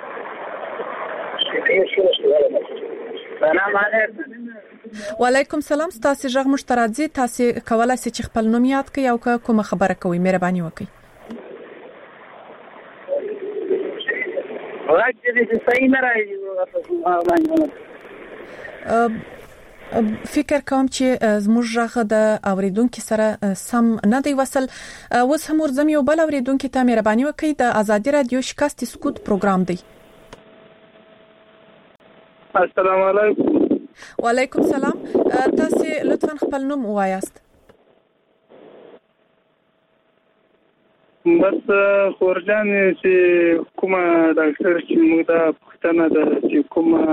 وعلیکم سلام تاسو ژغ مشترکزي تاسو کولای شئ چې خپل نوم یاد کړئ او کومه خبره کوي مهرباني وکړئ فکر کوم چې زموږ ژغ د اوریدونکو سره سم نه دی وصل اوس هم ورزم یو بل اوریدونکو ته مهرباني وکړئ د آزادي رادیو شکست سکوت پروګرام دی السلام علیکم وعلیکم سلام تاسو لطفا خپل نوم وایاست بس خورجان چې کومه ډاکټر چې موږ د پښتنه د چې کومه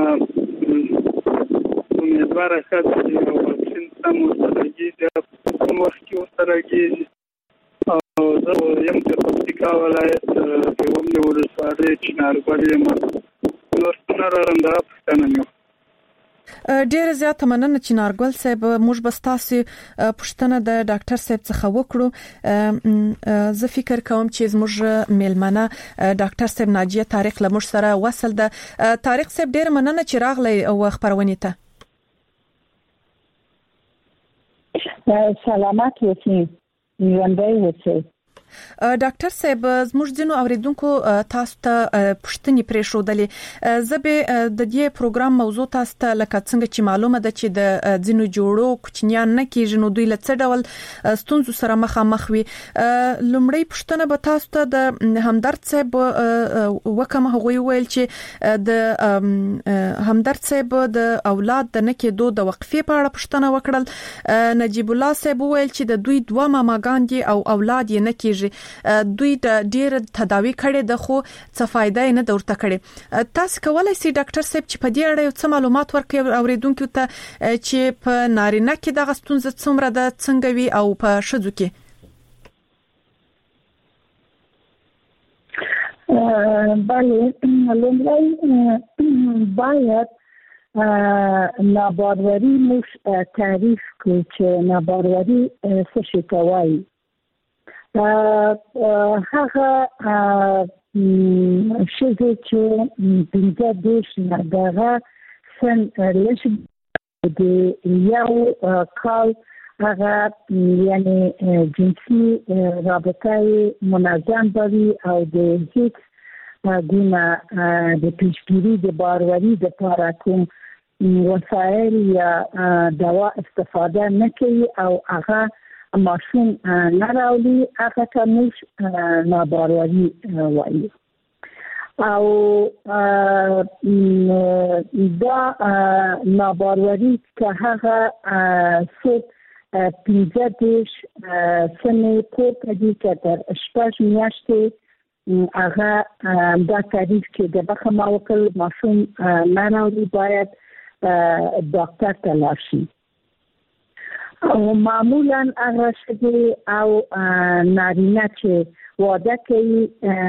امیدواره خاطر چې واکسین سم ورسرهږي د کوم وخت کې ورسرهږي او زه یم د پکتیکا ولایت په ومنه ولسوالۍ چنارګل یم نور څنګه رانده پښتنه یم ډیر زیات مننه چې نارګل صاحب موږ بس تاسو پښتنه د ډاکټر صاحب څخه وکړو زه فکر کوم چې زموږ میلمنه ډاکټر صاحب ناجیه طارق له موږ سره وصل ده طارق صاحب ډیر مننه چې راغلی او خبرونه ته سلامات اوسئ ژوندی اوسئ ډاکټر صاحب زموږ ځینو اوریدونکو تاسو ته پوښتنې پرېښودلې زه به د دې پروګرام موضوع تاسو ته لکه څنګه چې معلومه ده چې د ځینو جوړو کوچنیان نه کېږي نو دوی له څه ډول ستونزو سره مخامخ وي لومړی پوښتنه به تاسو ته د همدرد صاحب وکم هغوی ویل چې د همدرد صاحب د اولاد د نه کېدو د وقفې په اړه پوښتنه وکړل نجیب الله صاحب ویل چې د دوی دوه ماماګان دي او اولاد یې نه کېږي دوی د ډیر تداوی کړي د خو څه فائدې نه دورته کړي تاسو کولای شئ ډاکټر صاحب چې په دې اړه یو څه معلومات ورکړئ اوریدونکو ته چې په نارینه کې دغه ستونزه څومره ده څنګه وي او په ښځو کې بله لومړی باید ناباروری موږ تعریف کړو چې ناباروری څه شي ته وایي هغه ښځې چې 15 نه دغه سن لږ د یو کال هغه یعنی جنسي رابطه منظم بوي او د هیڅ ګونه د پیشګیری د باروری د لپاره کوم وسایل یا دوا استفاده نه کوي او هغه ماشوم نه راولي هغه ته موږ ناباروری وایي. او دا ناباروری که هغه څوک 15 سنې پورته دي که تر 6 میاشتې هغه دا تعریف چې د بخه ما وکړ ماشوم نه راولي باید ډاکټر ته لاړ شي. او معمولا هغه ښځې او نارینه چې واده کوي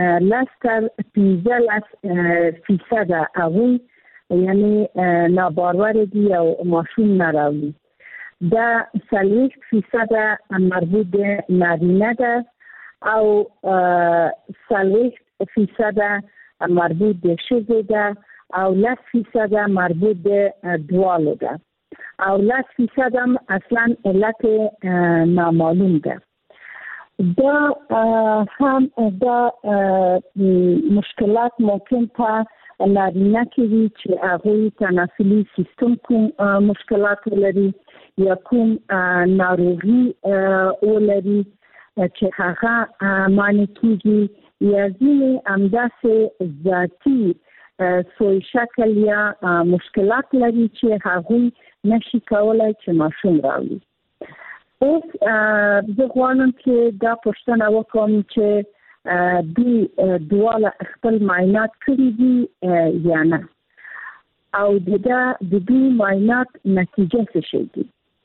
15% هغوی یعنی نابارور دي او ماشوم نه راولي. دا 40% مربوط به نارینه ده او 40% مربوط به ښځې ده او 10% مربوط به دوالو ده او 10% هم اصلا علت نامعلوم ده. دا هم دا مشکلات ممکن تا نارینه کې وي چې هغوی تناسلي سیستم کوم مشکلات ولري یا کوم ناروغي ولري چې هغه معنی کېږي یا ځینې همداسې ذاتي سوی شکل یا مشکلات لري چې هغوی نشي کولای چې ماشوم راوړي. اوس زه غواړم چې دا پوښتنه وکړم چې دوی دواړه خپل معاینات کړي دي یا نه او د دوی معاینات نتیجه څه شي دي.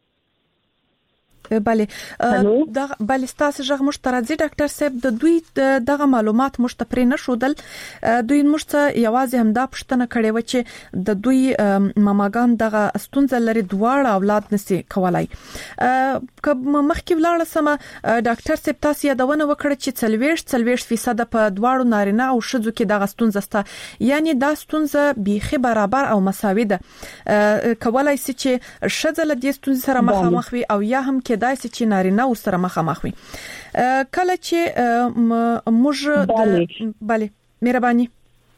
بله بله ستاسو ژغ مش ترځي ډاکټر صاحب د دوی دغه معلومات مش ته پرې نه شودل دوی مش ته یوازې هم دا پښتنه کړې و چې د دوی ماماګان دغه ستونزه لري دواړه اولاد نسی کولای. کب مخکې ولاړ سم ډاکټر صاحب تاسو یادونه وکړه چې 40% په دواړو نارینه او ښځو کې دغه ستونزه سته یعنی دا ستونزه بیخي برابر او مساوي ده کولای شي چې ښځه له دې ستونزې سره مخامخ وي او یا هم کېدای شي چې نارینه ورسره مخامخ وي. کله چې موږ بله مهرباني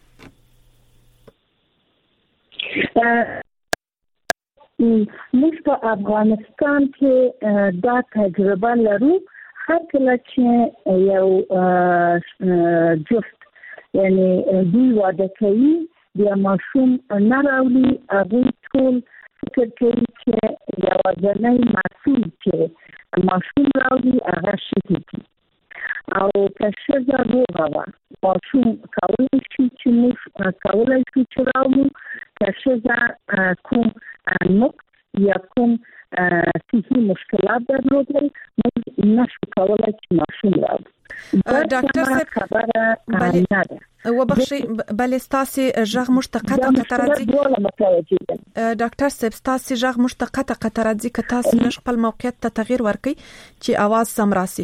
موږ په افغانستان کې دا تجربه لرو هر کله چې یو جفت یعنی دوی واده کوي بیا ماشوم نه راولي هغوی ټول فکر کوي چې یوازینی مسؤل چې ماشوم راوړي هغه ښځه دي او که ښځه روغه وه ماشوم کولی شي چې موږ کولی شو چې راوړو که ښځه کوم نقص یا کوم صحي مشکلات درلودل موږ نشو کولی چې ماشوم راوړو. ډاکټر صاحب وبخښي بل ستاسو ژغ مشتقه راځي ډاکټر صاحب ستاسو ژغ مشتقه راځي که تاسو لږ خپل موقعیت ته تغییر ورکړئ چې आवाज سم راسي.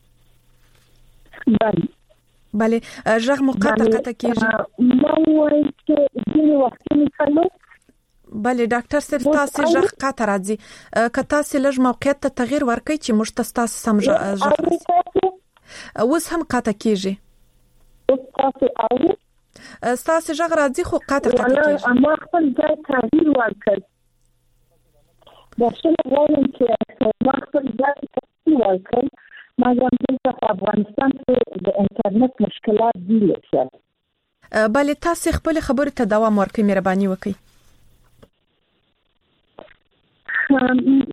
بله ژغ مقطع کیږي نو وایي چې ځینې وختونه کله بله ډاکټر صاحب تاسو ژغ قطع راځي که تاسو لږ موقعیت ته تغییر ورکړئ چې موږ تاسو سم ژغ اوس هم قطع کیږي. ستاسو ژغ راځي خو قطع کیږي. اما خپل ځای تغییر ورکړ دا څنګه وایم چې ما خپل ځای تغییر ورکړ مګر دلته په افغانستان کې د انټرنیټ مشکلات دي لکه بله تاسو خپل خبرې ته دوام ورکړئ مهرباني وکړئ. ما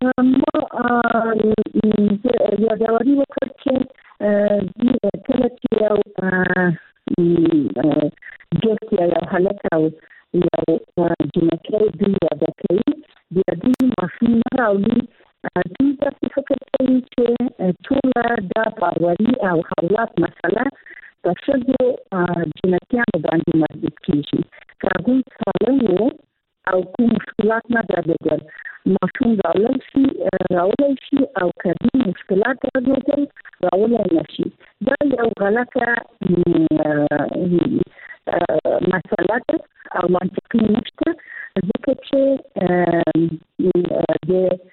یادواري وکړ چې کله چې یو جوړ یو حالت او یو جنکه دوی واده کوي بیا دوی ماشوم نه راوړي دوی داسې فکر کوي چې ټوله دا باوري او حالات مسله په ښځو جنکیانو باندې مربوط کېږي که هغوی سالم وو او کوم مشکلات نه درلودل ماشوم راوړی شي او که دوی مشکلات درلودل راوړی نه شي. دا یو غلطه مسله ده او منطقي نشته ځکه چې د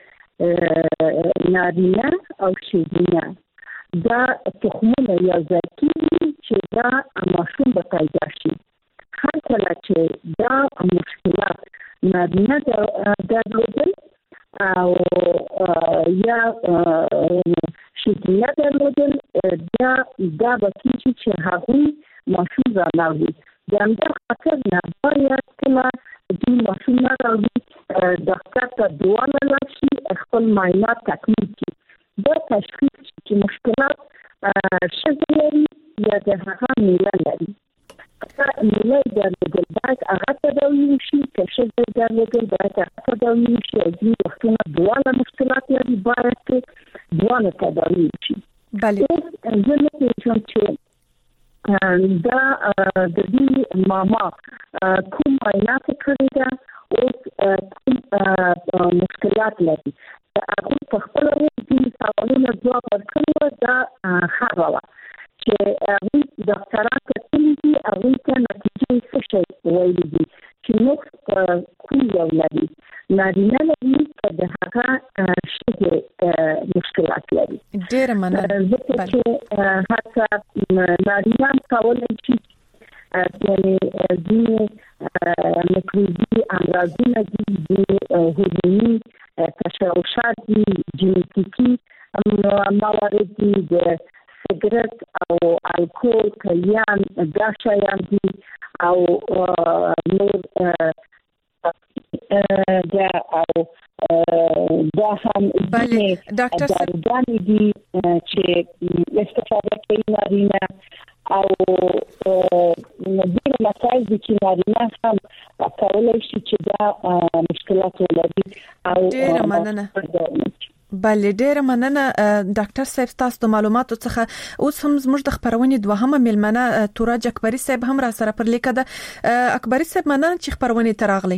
نارینه او ښځینه دا تخمونه یو ځای کېږي چې دا ماشوم به پیدا شي. هر کله چې دا مشکلات نارینه درلودل او یا ښځینه درلودل دا به کېږي چې هغوی ماشوم راوړي. د همدې خاطر نه باید کله دوی ماشوم نه راوړي ډاکټر ته دواړه لاړ شي، خپل معاینات تکمیل کړي. دا تشخیص چې مشکلات ښځه لري یا د هغه میله لري، میله درلودل باید هغه تداوي وشي، که ښځه درلودل باید هغه تداوي وشي. او ځینې وختونه دواړه مشکلات لري، باید دواړه تداوي وشي. اوس زه نه پوهېږم چې دا د دې ماما کوم معاینات کړي ده، اوس کوم مشکلات لري. هغوی په خپله ځینې سوالونه ځواب ورکړی و. دا ښه وه چې هغوی ډاکټران کتلي دي، هغوی ته نتیجې څه شی ویلي دي چې نقص کوم یو لري، نارینه لري که د هغه ښځې مشکلات لري. ډېره مننه. ځکه چې حتی نارینه هم کولی شي یعنې ځینې میکروبي امراضونه دي، ځینې هورموني تشوشات دي، جینیتیکي موارد دي، د سګرټ او الکول کلیان دا شیان دي او نور دا هم داروګانې دي چې استفاده کوي نارینه او ډېر مسایل دي چې نارینه هم کولی شي چې دا مشکلات ولري. ډېره مننه. بله ډېره مننه ډاکټر صاحب تاسو د معلوماتو څخه. اوس هم زموږ د خبرونې دوهمه مېلمنه توراج اکبري صاحب هم را سره پر لیکه ده. اکبري صاحب مننه چې خبرونې ته راغلی.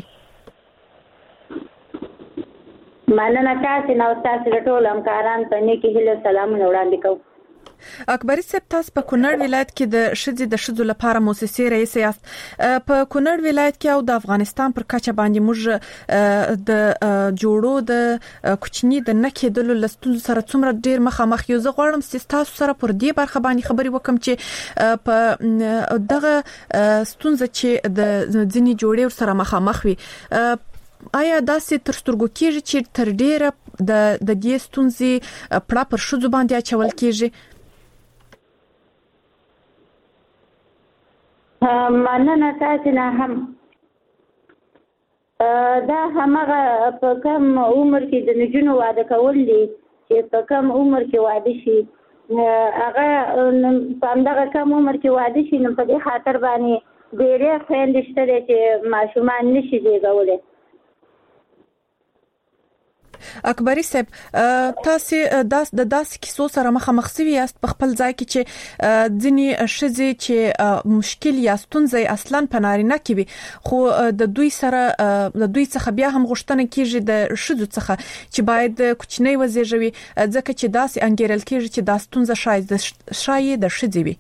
مننه تاسو نو تاسو ټول همکاران ته نیکی هیله سلامونه وړاندې کوم. اکبري صاحب تاسو په کونړ ولایت کې د ښځو لپاره مؤسسې رئیس یاست. په کونړ ولایت کې او د افغانستان پر کچه باندې موږ د جوړو د کوچنی د نکېدلو لستون سره څومره ډیر مخامخ یو. زه غواړم چې تاسو سره پر دې برخه باندې خبرې وکم چې په دغه ستونزه چې د ځینې جوړې سره مخامخ وي، آیا داسې تر سترګو کېږي چې تر ډیره د دې ستونزې پړه پر ښځو باندې اچول کېږي؟ مننه تاسو نه هم دا همغه په کم عمر کې د نجونو واده کول دي چې په کم عمر کې واده شي، هغه په همدغه کم عمر کې واده شي نو په دې خاطر باندې ډېرې خویندې شته چې ماشومان نشي زیږولی. اکبري صاحب تاسو د داسې کیسو سره مخامخ شوي یاست په خپل ځای کې چې ځینې ښځې چې مشکل یا ستونزې اصلا په نارینه کې وي، خو د دوی څخه بیا هم غوښتنه کیږي د ښځو څخه چې باید کوچنی وزیږوي، ځکه چې داسې انګیرل کیږي چې دا ستونزه شاید د ښځې وي.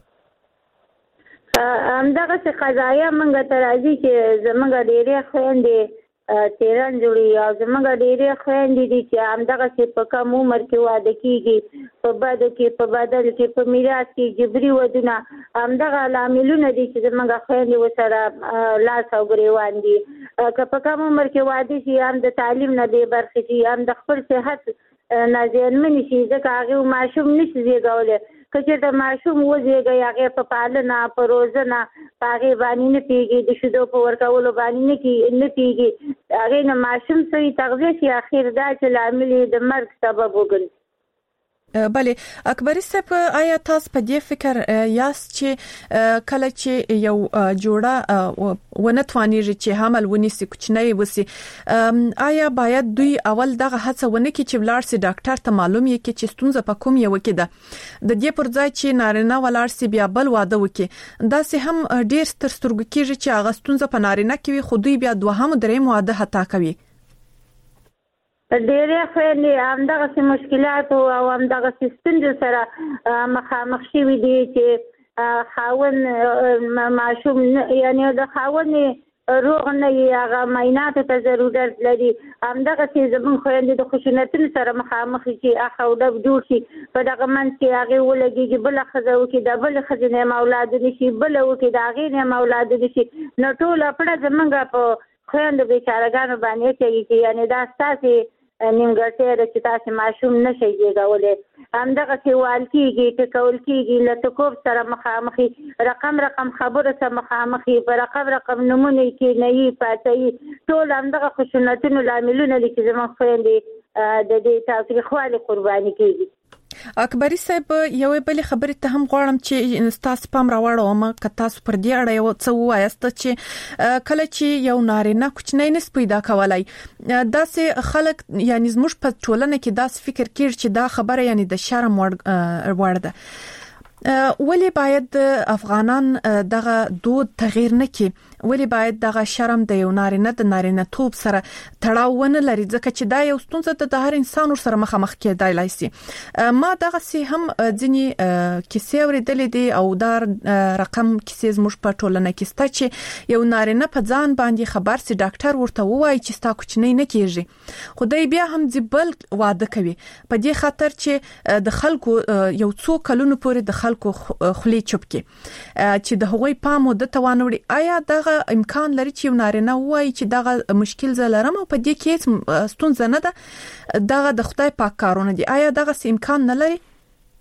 همدغه څه قضایه موږ ته راځي چې زموږ ډېرې خویندې تیران جوړي او زموږ ډېرې خویندې دي چې همدغه څه په کم عمر کې واده کیږي، په بدل کې په میراث کې جبري ودونه، همدغه لاملونه دي چې زموږ خویندې ورسره لاس او ګریوان دي. که په کم عمر کې واده شي هم د تعلیم نه بې برخې شي، هم د خپل صحت نه زیانمنې شي، ځکه هغې ماشوم نشي زیږولی. که چېرته ماشوم وزېږي هغې په پالنه په روزنه په هغې باندې نه پوهېږي، د شیدو په ورکولو باندې نه پوهېږي، هغې نه ماشوم صحیح تغذیه شي، اخر دا چې لامل یې د مرګ سبب وګرځي. بله اکبري صاحب آیا تاسو په دې فکر یاست چې کله چې یو جوړه ونه توانیږي چې حمل ونیسي، کوچنی وسی، آیا باید دوی اول دغه هڅه ونه کړي چې ولاړ سي ډاکټر ته معلوم یې کړي چې ستونزه په کوم یو کې ده، د دې پر ځای چې نارینه ولاړ سي بیا بل واده وکړي؟ دا سه هم ډیر ستر سترګو کېږي چې هغه ستونزه په نارینه کې وي، خو دوی بیا دوهم دریم واده هتا کوي. ډېرې خویندې همدغسې مشکلات او همدغسې ستونزو سره مخامخ شوي دي چې خاوند ماشوم یعنې د خاوند روغ نه هغه معاینات ته ضرورت لري همدغه چې زمون خويندې د خشونتونو سره مخامخ چې اخوډه جوړ شي په دغه منځ کې هغه ولګي بل خزه وکي د بل خزینه اولاد نشي بل وکي د هغه نه اولاد نشي نو ټول په زمونږ په خويندې بیچارهګانو باندې چې یعنی دا ستاسو نیمګړتیا چې تاسو ماشوم نشي جوړولای همدغه چې والکیږي ټکول کیږي لټکوب سره مخامخي رقم خبره سره مخامخي پر رقم نمونه کې نه یي پاتې ټول همدغه خشونتونو لاملونه دي چې زموږ خويندې د دې تاریخوالي قرباني کیږي اکبری صاحب یو بل خبرې ته هم غواړم چې تاسو پام راوړم که تاسو پر دې اړه یو څه وایست چې کله چې یو نارینه کوچنی نس پیدا کولای داسې خلک یعنی زموږ په ټولنه کې داسې فکر کوي چې دا خبره یعنی د شرم وړ ده ولی باید افغانان دغه دود تغییر نکړي ولی باید دغه شرم د یو نارینه د نارینه توپ سره تړاو ونه لري ځکه چې دا یو ستونزه د هر انسان سره مخامخ کېدای شي ما دغه سي هم ځینی کیسې اورېدلې دي او دا رقم کیسې زموږ په ټولنه کې ستا چې یو نارینه په ځان باندې خبر سي ډاکټر ورته وایي چې ستا کوچنی نه کیږي خدای بیا هم ځبل واده کوي په دې خاطر چې د خلکو یو څو کلونو پورې د خلکو خلی چوب کی چې د هغوی پام د توانوړي آیا دغه امکان لري چې نارینه وایي چې دغه مشکل زلرم او په دې کې ستونزه نه ده دغه د خدای پاک کارونه دي آیا دغه امکان نه لري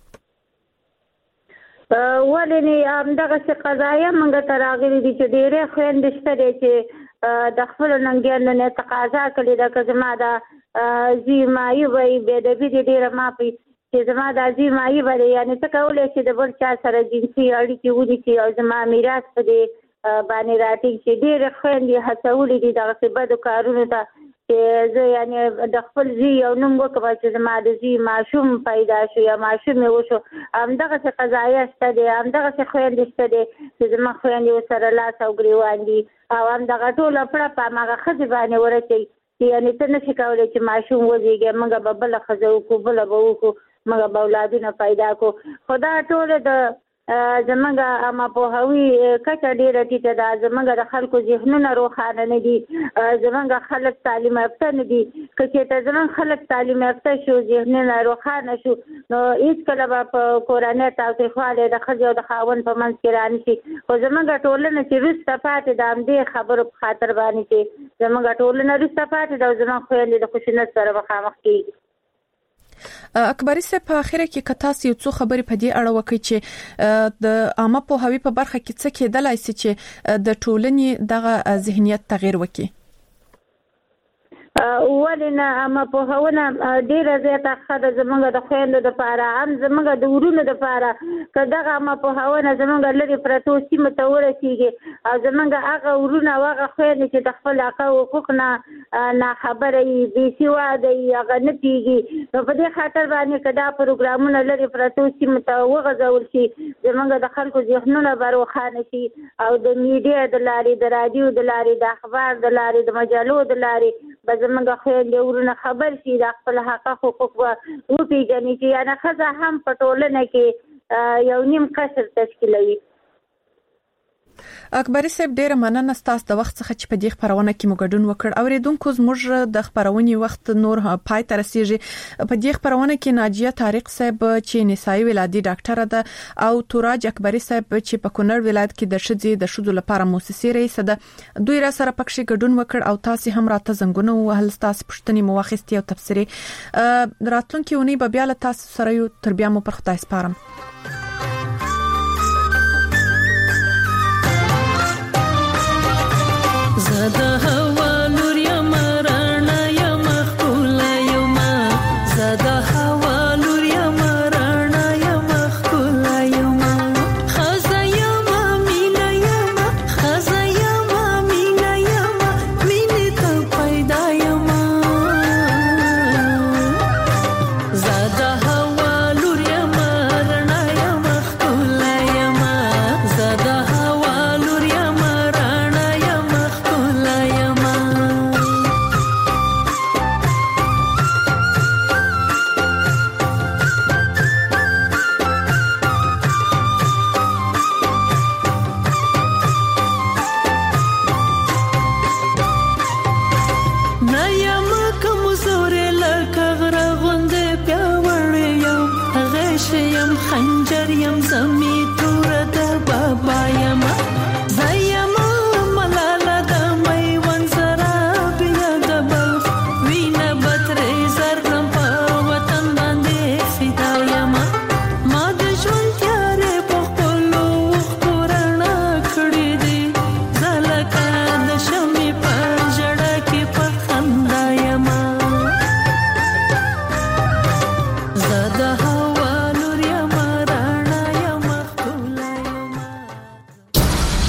ولني دغه څه قضایا موږ ته راغلي دي چې ډېرې خويندې شته چې د خپل ننګیانو نه تقاضا کړې ده چې زما دا زیمایي وي به د دې ډېر مافي چې زما د زیمایي وي یعنی څه کولای شي د بل چا سره جنسي اړیکې ودی چې او زما میراث په دې باندې راټی چې ډېر خويندې هڅولې دي دغه څه بد کارونه ته چې زه یعنی د خپل زی یو نوم وکړم چې زما د زی ماشوم پیدا شو یا ماشوم وشو همدغه څه قضایا شته دي همدغه څه خويندې شته دي چې زما خويندې سره لاس او ګریوان دي او همدغه ټول په هغه خځې باندې ورته یعنی ته نشي کولای چې ماشوم وزيږي موږ به بل خځو کو بل به وکړو موږ به اولادونه پیدا کو خدا ټول د زمونږه اما په هوی کچا ډیره ټیټه ده زمونږه د خلکو ذهنونه روښانه نه دي زمونږه خلک تعلیم یافته نه دي که ته زمونږ خلک تعلیم یافته شو ذهنونه روښانه شو نو هیڅ کله به په کورنۍ تاوتریخوالی د ښځې او د خاوند په منځ کې رانشي خو زمونږه ټولنه چې وروسته پاتې ده همدې خبرو په خاطر باندې چې زمونږه ټولنه وروسته پاتې ده او زمونږ خویندې د خشونت سره مخامخ کېږي اکبری صاحب په اخر کې کتا سي څو خبرې په دې اړه وکړي چې د عامه په هوی په برخه کې څه کېدلای شي چې د ټولنې دغه ذهنیت تغیر وکړي ولنه اما په هونه ډیره زیاته خاطر زمونږ د خويندو د پاره هم زمونږ د ورونو د پاره کداغه اما په هونه زمونږ لري پرتو سیمه ته ورسیږي او زمونږ هغه ورونه هغه خويندې چې د خپل حقوق نه خبره یې بي سواده یې هغه نه پیږي نو په دې خاطر باندې کدا پروګرامونه لري پرتو سیمه ته وغځول شي زمونږ د خلکو ذهنونه بروخانه شي او د میډیا د لارې د رادیو د لارې د اخبار د لارې د مجلو د لارې زمونږ خويندې ورونه خبر شي د خپل حقوق او پیژني چې یا نه خزه هم په ټولنه کې یو نیم قشر تشکیلوي اکبری صاحب ډیره مننه ستاسو د وخت څخه چې په دې خبرونه کې مو ګډون وکړ اوریدونکو زموږ د خبرونې وخت نور پای ته رسیږي په دې خبرونه کې ناجیه طارق صاحب چې نسایي ولادي ډاکټر ده او توراج اکبری صاحب چې په کونړ ولایت کې د شذې د شذو لپاره مؤسسې رئیس ده دوی را سره پکښې ګډون وکړ او تاسو هم راته زنګونه وهل تاسو پښتني مو واخیستي او تفسیری راتلونکي ونی به بیا له تاسو سره یو تر بیا مو پر خدای سپارم